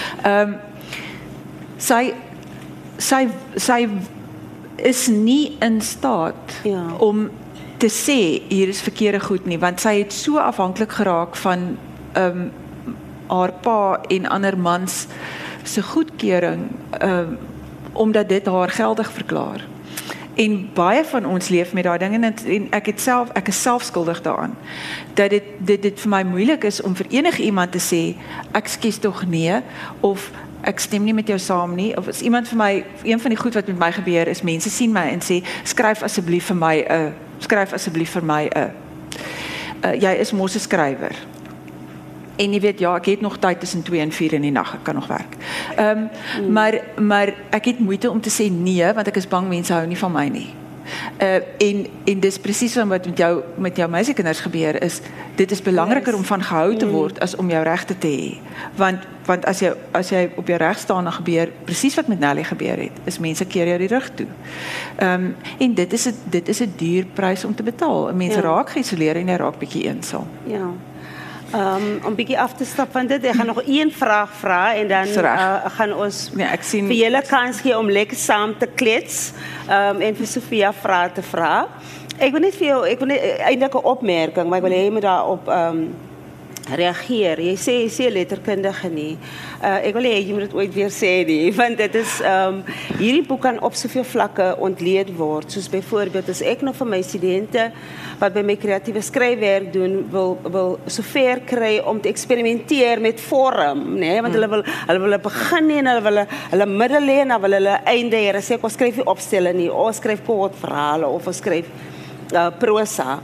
Sy is nie in staat om te sê hier is verkeerde goed nie, want sy het so afhanklik geraak van haar pa en ander mans se goedkeuring, omdat dit haar geldig verklaar. En baie van ons leef met daai dinge, en ek is self skuldig daaraan, dat dit vir my moeilik is om vir enige iemand te sê, ek skuis tog nee, of ek stem nie met jou saam nie, of as iemand vir my, een van die goed wat met my gebeur is, mense sien my en sê, skryf asseblief vir my, jy is mos 'n skrywer. En jy weet, ja, ek het nog tyd tussen 2 en 4 in die nag, ek kan nog werk. Maar ek het moeite om te sê nee, want ek is bang mense hou nie van my nie. En dis presies wat met jou meisiekinders gebeur is, dit is belangriker om van gehou te word as om jou regte te hê. Want as jy op jou reg staan, dan gebeur presies wat met Nelly gebeur het, is mense keer jou die rug toe. En dit is 'n duur prys om te betaal. Mense raak geïsoleer en jy raak bietjie eensaam. Ja. Om bietjie af te stap van dit, ek gaan nog een vraag vra en dan gaan ons vir julle kans gee om lekker saam te klets en vir Sofia vrae te vra. Ek wil net eintlik 'n opmerking, maar ek wil hê jy moet daarop reageer. Jy sê letterkundige nie. Ek wil hê jy moet dit ooit weer sê nie, want dit is hierdie boek kan op soveel vlakke ontleed word, soos byvoorbeeld as ek nog vir my studente wat by my kreatiewe skryfwerk doen, wil sover kry om te eksperimenteer met vorm, nee, want hulle wil begin en hulle wil hulle middel hê en dan wil hulle einde hê. Sê ek, ons skryf nie opstelle nie, ons skryf kortverhale of ons skryf prosa.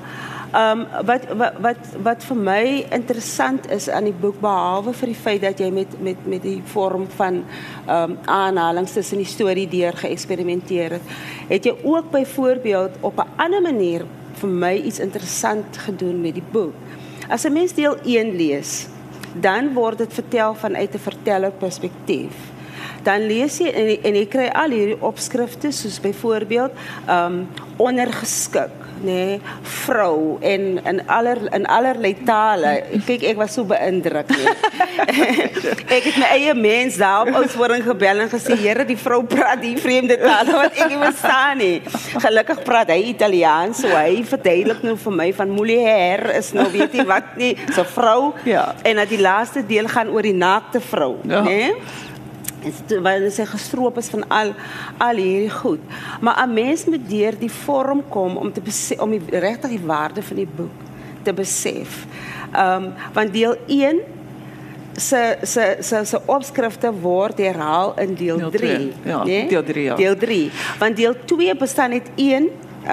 Wat vir my interessant is aan die boek, behalwe vir die feit dat jy met die vorm van aanhalings tussen die storie deur geëksperimenteer het jy ook byvoorbeeld op 'n ander manier vir my iets interessant gedoen met die boek. As 'n mens deel 1 lees, dan word dit vertel vanuit 'n vertellerperspektief. Dan lees jy en jy kry al hierdie opskrifte soos byvoorbeeld ondergeskik. nee, vrou in allerlei tale. Kijk, ik was zo beïndrukt. Nee. Ik heb mijn eigen mens daar op Oudtshoorn gebeld en gezegd, Here, die vrouw praat die vreemde talen wat ik niet verstaan nie. Gelukkig praat hij Italiaans, so hij verduidelijkt nu voor mij van mulier is nou weet je wat nie, zo'n vrouw. Ja. En dat die laatste deel gaan oor die naakte vrouw. Ja. Nee? Waarin sy gestroop is van al hierdie goed. Maar 'n mens moet deur die vorm kom om om die regtig die waarde van die boek te besef. Want deel 1 se opskrifte word herhaal in deel 3. Ja, nee? deel 3 ja. Deel 3. Want deel 2 bestaan uit een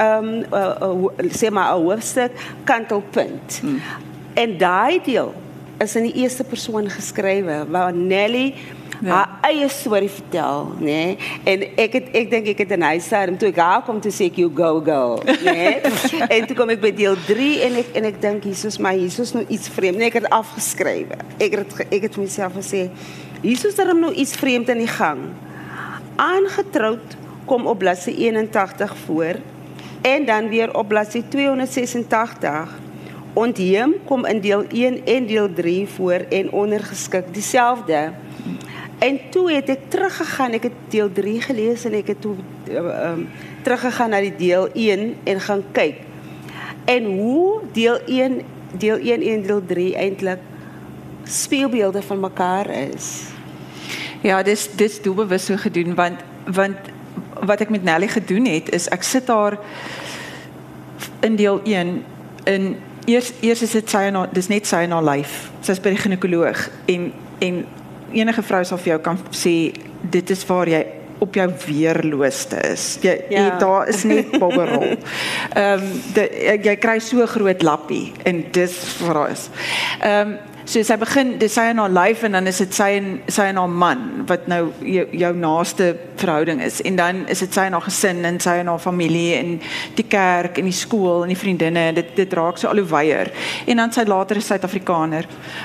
sê maar 'n hoofstuk kantelpunt. En daai deel is in die eerste persoon geskrywe waar Nelly haar eie storie vertel, nee. En ek dink ek het in huis staan toe ek haar kom te sê ek you go, nee. En toe kom ek by deel 3 en ek dink Jesus, maar Jesus nou iets vreemd. Nee, ek het afgeskrywe. Ek het vir myself gesê, Jesus het nou iets vreemd in die gang. Aangetroud kom op bladsy 81 voor en dan weer op bladsy 286. Ontheem kom in deel 1 en deel 3 voor en ondergeskik dieselfde. En toe het ek teruggegaan, ek het deel 3 gelees en ek het toe teruggegaan na die deel 1 en gaan kyk. En hoe deel 1 en deel 3 eintlik speelbeelde van mekaar is. Ja, dis doelbewus so gedoen want wat ek met Nelly gedoen het is ek sit daar in deel 1 in eers is dit dis net sy en haar lyf. Sy's by die ginekoloog en enige vrou sal vir jou kan sê dit is waar jy op jou weerlooste is. Daar is net bobberol. Jy kry so groot lappie en dis waar daar is. So sy begin, dis sy en haar lyf en dan is dit sy en haar man wat nou jou naaste verhouding is en dan is dit sy en haar gesin en sy en haar familie en die kerk en die skool en die vriendinne, dit raak so al hoe wyer. En dan sy later 'n Suid-Afrikaner.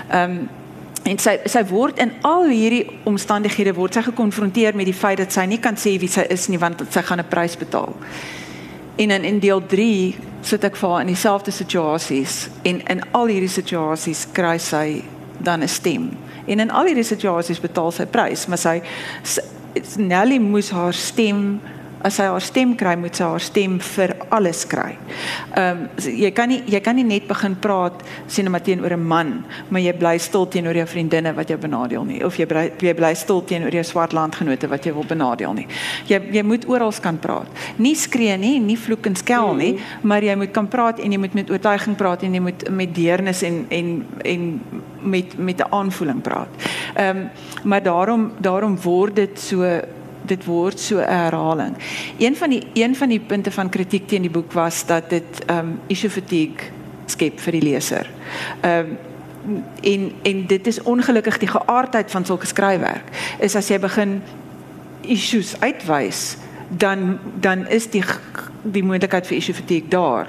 En sy word in al hierdie omstandighede word sy gekonfronteer met die feit dat sy nie kan sê wie sy is nie want sy gaan 'n prys betaal. En in deel 3 sit ek vir haar in dieselfde situasies en in al hierdie situasies kry sy dan 'n stem. En in al hierdie situasies betaal sy prys, maar Nelly moes haar stem, as sy haar stem kry, moet sy haar stem vir alles kry. Jy kan nie net begin praat sien maar teenoor 'n man, maar jy bly stil teenoor jou vriendinne wat jou benadeel nie, of jy bly stil teenoor jou swart landgenote wat jou wil benadeel nie. Jy moet oral kan praat. Nie skree nie vloek en skel nie, maar jy moet kan praat en jy moet met oortuiging praat en jy moet met deernis en met 'n aanvoeling praat. Maar daarom word dit word so 'n herhaling. Een van die punte van kritiek teen die boek was dat dit issue fatigue skep vir die leser. En dit is ongelukkig die geaardheid van sulke skryfwerk. Is as jy begin issues uitwys, dan is die moontlikheid vir issue fatigue daar.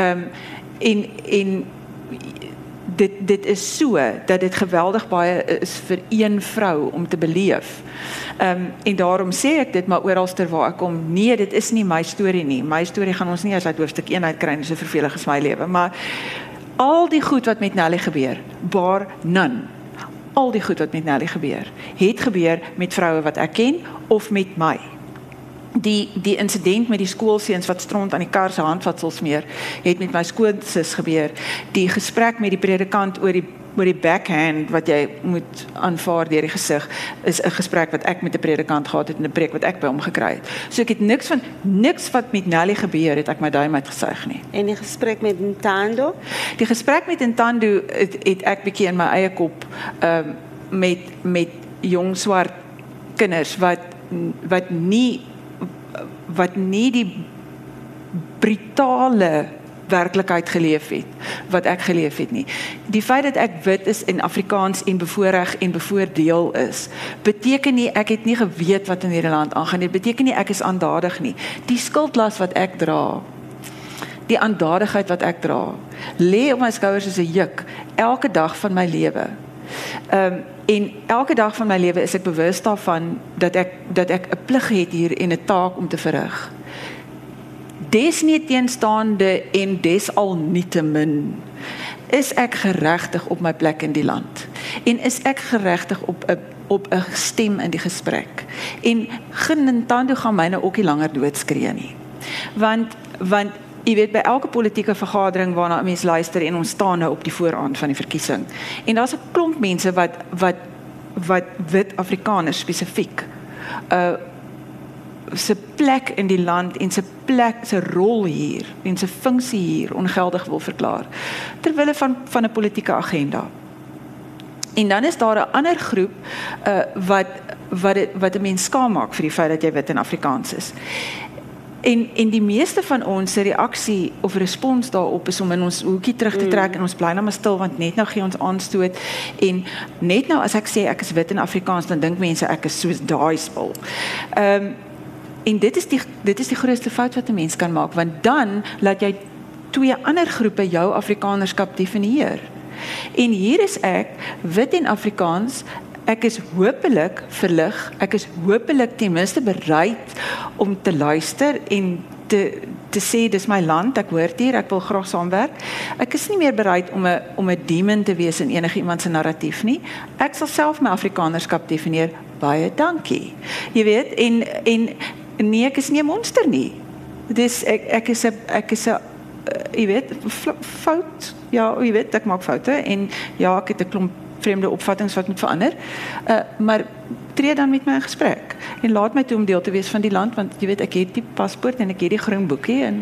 En dit is so dat dit geweldig baie is vir een vrou om te beleef. En daarom sê ek dit maar oralster waar ek kom, nee, dit is nie my storie nie. My storie gaan ons nie as uit hoofstuk 1 uitkry, dis so vervelig is my lewe, maar al die goed wat met Nelly gebeur, bar none. Al die goed wat met Nelly gebeur, het gebeur met vroue wat ek ken of met my. Die insident met die skoolseuns wat stront aan die kar se handvatsel smeer, het met my skoonsis gebeur. Die gesprek met die predikant oor die backhand wat jy moet aanvaar deur die gesig, is 'n gesprek wat ek met 'n predikant gehad het en 'n preek wat ek by hom gekry het. So ek het niks wat met Nelly gebeur het ek my duim uitgesuig nie. En die gesprek met Ntando? Die gesprek met Ntando het ek bietjie in my eie kop met jong swart kinders wat nie die brutale werklikheid geleef het, wat ek geleef het nie. Die feit dat ek wit is en Afrikaans en bevoorreg en bevoordeel is, beteken nie ek het nie geweet wat in hierdie land aangaan nie, beteken nie ek is aandadig nie. Die skuldlas wat ek dra, die aandadigheid wat ek dra, lê op my skouers soos 'n juk, elke dag van my lewe. En elke dag van my lewe is ek bewus daarvan dat ek 'n plig het hier en 'n taak om te verrig. desnieteenstaande en desalnietemin is ek geregtig op my plek in die land en is ek geregtig op 'n stem in die gesprek en geen Nintendo gaan my nou ook nie langer doodskree nie, want jy weet, by elke politieke vergadering waarna 'n mens luister en ons staan nou op die vooraand van die verkiesing en daar's 'n klomp mense wat wit Afrikaners spesifiek se plek in die land en se rol hier en se funksie hier ongeldig wil verklaar terwille van 'n politieke agenda. En dan is daar 'n ander groep wat 'n mens skaam maak vir die feit dat jy wit en Afrikaans is. En die meeste van ons se reaksie of respons daarop is om in ons hoekie terug te trek en ons bly nou maar stil want net nou gee ons aanstoot en net nou as ek sê ek is wit en Afrikaans dan dink mense ek is soos daai spul. En dit is die grootste fout wat 'n mens kan maak, want dan laat jy twee ander groepe jou Afrikanerskap definieer. En hier is ek, wit en Afrikaans, ek is hopelik verlig, ek is hopelik ten minste bereid om te luister en te sê dis my land, ek hoort hier, ek wil graag saamwerk. Ek is nie meer bereid om 'n demon te wees in enigiemand se narratief nie. Ek sal self my Afrikanerskap definieer. Baie dankie. Jy weet, en nee, ek is nie 'n monster nie. Dis ek is 'n jy weet, fout. Ja, jy weet, ek maak foute en ja, ek het 'n klomp vreemde opvattings wat moet verander. Maar tree dan met my in gesprek en laat my toe om deel te wees van die land, want jy weet, ek het die paspoort en ek het die groen boekie en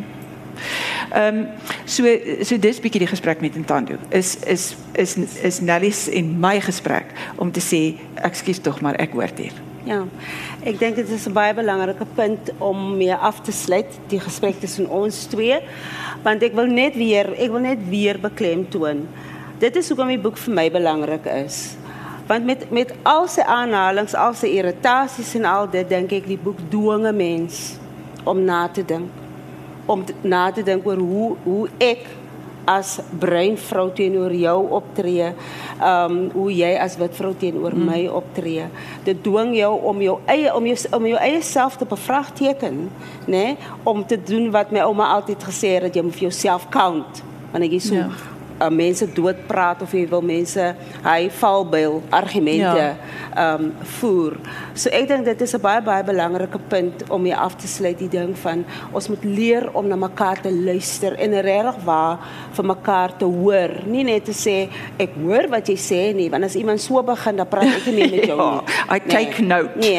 so dis bietjie die gesprek met Ntando. Is Nelly's en my gesprek om te sê, ekskuus tog, maar ek hoort hier. Ja, ek dink dit is 'n baie belangrike punt om mee af te sluit, die gesprek tussen ons twee, want ek wil net weer beklemtoon. Dit is hoekom die boek vir my belangrik is. Want met al sy aanhalings, al sy irritasies en al dit, dink ek die boek dwing 'n mens om na te dink. Om na te dink oor hoe ek as bruin vrou teenoor jou optree, hoe jy as wit vrou teenoor my optree. Dit dwing jou om jou eie self te bevraagteken, né? Om te doen wat my ouma altyd gesê het, dat jy moet vir jouself count. Wanneer jy so mense doodpraat of jy wil mense valbeil argumente voer. So ek dink dit is 'n baie belangrike punt om mee af te sluit, die ding van ons moet leer om na mekaar te luister en regtig waar vir mekaar te hoor. Nie net te sê ek hoor wat jy sê nie, want as iemand so begin dan praat ek nie met jou nie. I take note. Nee.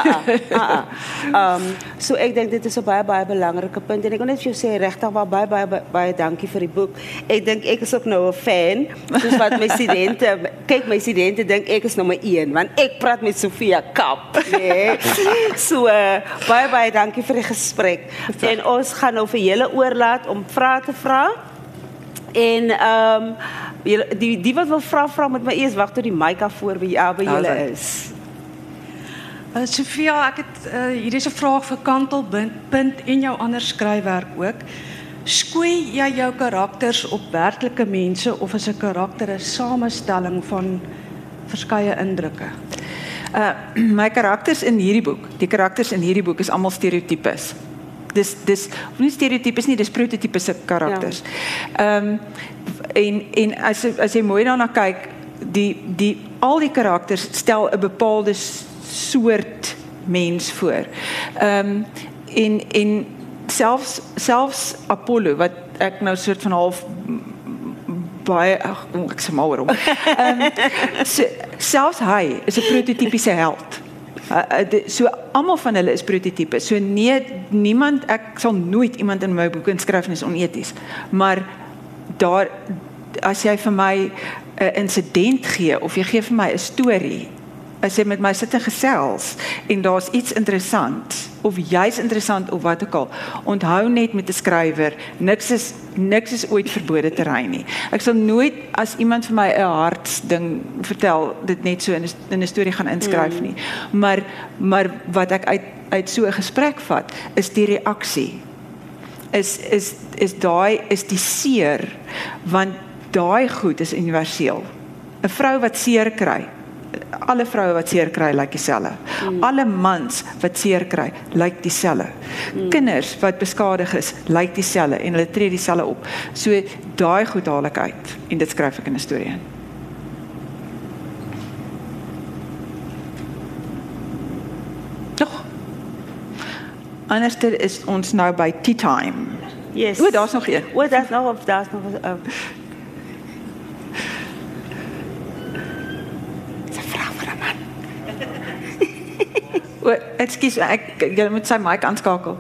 So ek dink dit is 'n baie belangrike punt en ek wil net vir jou sê regtig waar baie dankie vir die boek. Ek dink ek is ook nou 'n fan, soos wat my studente dink ek is nommer 1, want ek praat met Sofia Kap. Nee. So baie dankie vir die gesprek. En ons gaan nou vir julle oorlaat om vrae te vra. En die wat wil vra met my eers wag tot die mic af voor by julle is. Sofia, ek het hier is 'n vraag vir Kantelpunt en jou ander skryfwerk ook. Skoei jy jou karakters op werklike mense of is 'n karakter 'n samestelling van verskeie indrukke? My karakters in hierdie boek, is almal stereotypes. Dis nie stereotypes nie, dis prototypiese karakters. Ja. En as jy mooi daarna kyk, al die karakters stel 'n bepaalde soort mens voor. En selfs Apollo, wat ek nou soort van half baie, ek sê maar waarom. Selfs hy is 'n prototypiese held. So almal van hulle is prototypes. So niemand, ek sal nooit iemand in my boek inskryf is oneties. Maar as jy vir my 'n insident gee of jy gee vir my 'n storie, as jy met my sit en gesels en daar's iets interessant of jy's interessant of wat ook al, onthou net met 'n skrywer, niks is ooit verbode terrein nie. Ek sal nooit as iemand vir my 'n hartsding vertel, dit net so in 'n storie gaan inskryf nie. Maar wat ek uit so 'n gesprek vat, is die reaksie. Is die seer, want daai goed is universeel. 'n vrou wat seer kry alle vroue wat seer kry, lyk dieselfde. Alle mans wat seer kry, lyk dieselfde. Kinders wat beskadig is, lyk dieselfde en hulle tree dieselfde op. So daai goed haal ek uit en dit skryf ek in 'n storie in. Toch. Anders is ons nou by tea time. Yes. O, daar's nog een. O, daar's nog. Dis 'n vraag vir 'n man. O, ekskuus, jy moet sy mic aanskakel.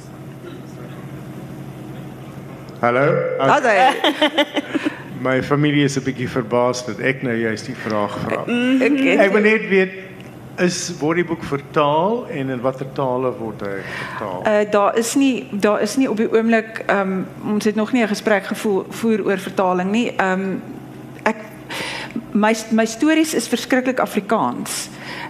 Hallo. Hallo. My familie is 'n bietjie verbaas dat ek nou juist die vraag vra. Okay. Ek wil net weet, word die boek vertaal en in watter tale word hy vertaal? Daar is nie op die oomblik, ons het nog nie 'n gesprek gevoer oor vertaling nie. My stories is verskriklik Afrikaans.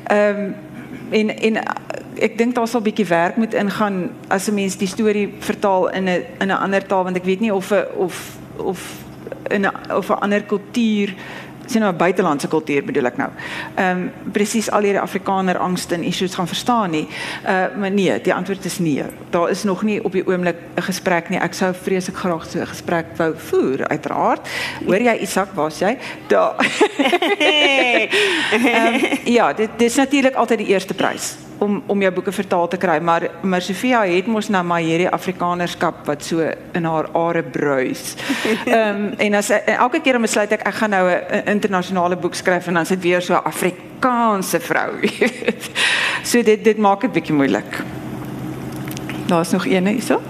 En ek dink daar sal 'n bietjie werk moet ingaan as 'n mens die storie vertaal in 'n ander taal, want ek weet nie of 'n ander kultuur, sien nou 'n buitelandse kultuur bedoel ek nou. Presies al hierdie Afrikaner angste en issues gaan verstaan nie. Maar nee, die antwoord is nee. Daar is nog nie op die oomblik 'n gesprek nie. Ek sou vreeslik graag so 'n gesprek wou voer, uiteraard. Hoor jy Isak, waar's jy? Daar. Ja, dit is natuurlik altyd die eerste prys om jou boeke vertaal te kry, maar Sofia het mos nou maar hierdie Afrikanerskap wat so in haar are bruis. En elke keer besluit ek gaan nou 'n internasionale boek skryf en dan sit weer so 'n Afrikaanse vrou. So dit maak dit bietjie moeilik. Daar's nog een hierso.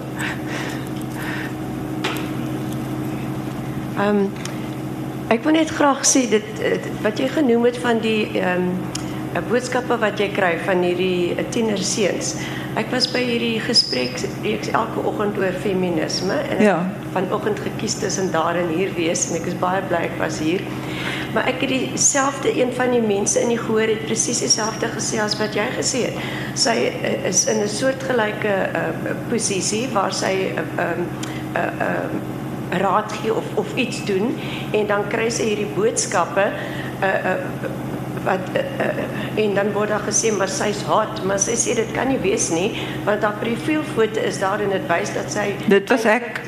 Ek wil net graag sê dit wat jy genoem het van die boodskappe wat jy kry van hierdie tienerseuns. Ek was by hierdie gespreksreeks elke oggend oor feminisme en Ja. vanoggend gekies tussen daar en hier wees en ek is baie bly ek was hier. Maar ek het dieselfde een van die mense in die gehoor het presies dieselfde gesê as wat jy gesê het. Sy is in 'n soortgelyke posisie waar sy raad gee of iets doen en dan kry sy hierdie boodskappe en dan word daar gesê maar sy's hot, maar sy sê dit kan nie wees nie want haar profielfoto is daar en dit wys dat sy Dit was ek.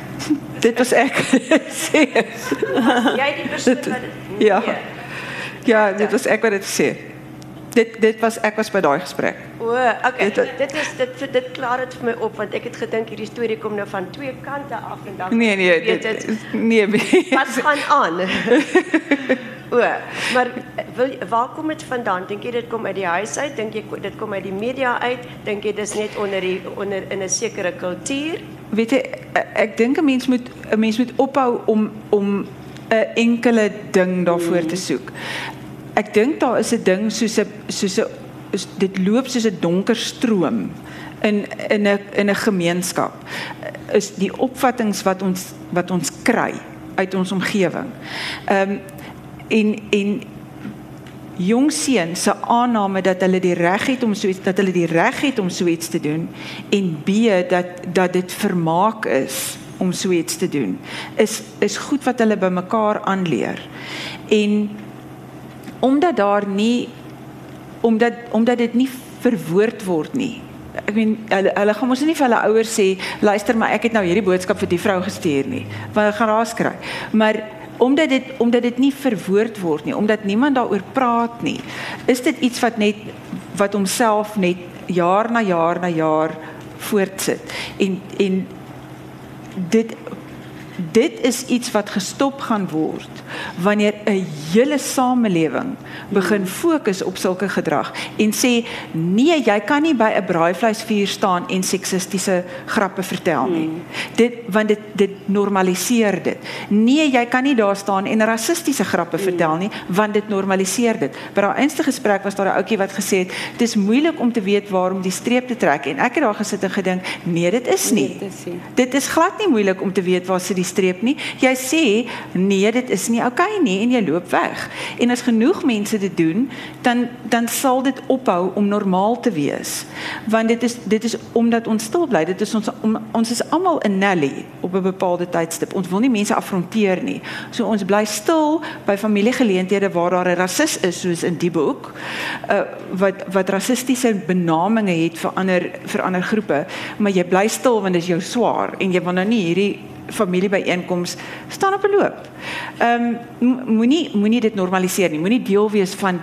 Sê. jy die persoon wat Ja. nee. Ja, dit was ek wat dit sê. Ek was by daai gesprek. O, okay. Dit klaar dit vir my op want ek het gedink hierdie storie kom nou van twee kante af en dan weet dit wat gaan aan. O, maar waar kom dit vandaan? Dink jy dit kom uit die huis uit? Dink jy dit kom uit die media uit? Dink jy dis net onder in 'n sekere kultuur? Weet jy, ek dink 'n mens moet ophou om 'n enkele ding daarvoor te soek. Ek dink daar is 'n ding dit loop soos 'n donker stroom in 'n gemeenskap. Is die opvattings wat ons kry uit ons omgewing. En jong seuns se aanname dat hulle die reg het om so iets te doen en B dat dit vermaak is om so iets te doen is goed wat hulle by mekaar aanleer. En omdat dit nie verwoord word nie. Ek meen hulle gaan mos nie vir hulle ouers sê luister maar ek het nou hierdie boodskap vir die vrou gestuur nie. Want hulle gaan raas kry. Maar omdat dit nie verwoord word nie, omdat niemand daaroor praat nie, is dit iets wat homself net jaar na jaar voortsit. En dit is iets wat gestop gaan word wanneer 'n hele samelewing begin fokus op sulke gedrag en sê nee, jy kan nie by 'n braaivleisvuur staan en seksistiese grappe vertel nie. Want dit normaliseer dit. Nee, jy kan nie daar staan en rassistiese grappe vertel nie, want dit normaliseer dit. By daai einste gesprek was daar 'n ouetjie wat gesê het, dit is moeilik om te weet waar om die streep te trek en ek het daar gesit en gedink, nee, dit is nie. Dit is glad nie moeilik om te weet waar sit die streep nie. Jy sê, nee, dit is nie okay nie, en jy loop weg. En as genoeg mense dit doen, dan sal dit ophou om normaal te wees. Want dit is omdat ons stil bly, dit is ons is almal 'n Nelly op 'n bepaalde tydstip. Ons wil nie mense afronteer nie. So ons bly stil by familiegeleenthede waar daar 'n rasis is, soos in die boek, wat rassistiese benamings het vir ander groepe, maar jy bly stil want dit is jou swaar en jy wil nou nie hierdie familiebyeenkoms staan op 'n loop. Moenie dit normaliseer nie. Moenie deel wees van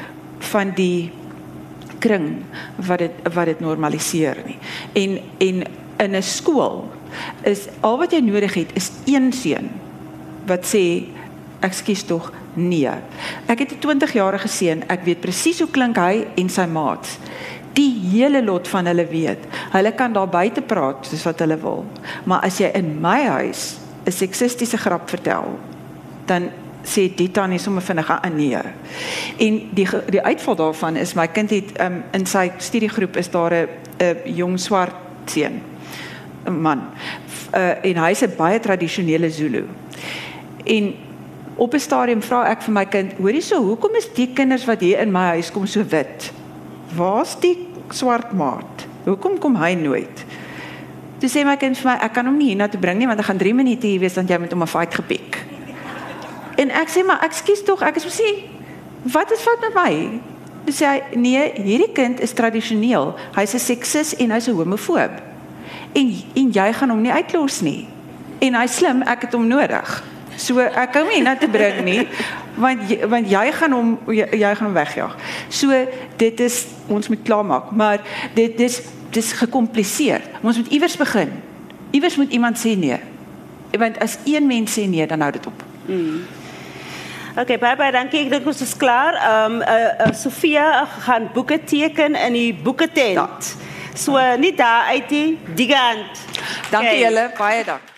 die kring wat dit normaliseer nie. En in 'n skool is al wat jy nodig het is een seun wat sê ekskuus tog nee. Ek het 'n 20-jarige seun, ek weet presies hoe klink hy en sy maats. Die hele lot van hulle weet. Hulle kan daar buite praat soos wat hulle wil. Maar as jy in my huis 'n seksistiese grap vertel, dan sê die tannie sommer vinnig nee. En die uitval daarvan is, my kind het in sy studiegroep is daar 'n jong swart seun, 'n man, en hy's 'n baie tradisionele Zulu. En op 'n stadium vra ek vir my kind, hoorie so, hoekom is die kinders wat hier in my huis kom so wit? Waar's die swart maat? Hoekom kom hy nooit? Toe sê my kind vir my, ek kan hom nie hiernatoe bring nie, want hy gaan 3 minute hier wees, want jy moet hom 'n fight gepiek. En ek sê, maar ekskuus tog, ek sê, wat is fout met my? Toe sê hy, nee, hierdie kind is tradisioneel, hy's 'n seksis en hy's 'n homofoob. En jy gaan hom nie uitlos nie. En hy's slim, ek het hom nodig. So ek kan hom nie hiernatoe bring nie, want jy gaan hom wegjaag. So dit is, ons moet klaarmaak, maar dit is gekompliseer. Ons moet iewers begin. Iewers moet iemand sê nee. Want as een mens sê nee, dan hou dit op. Okay, baie dankie. Ek dink ons is klaar. Sofia gaan boeke teken in die boeketent. So nie daar uit die gigant. Dankie julle, baie dankie.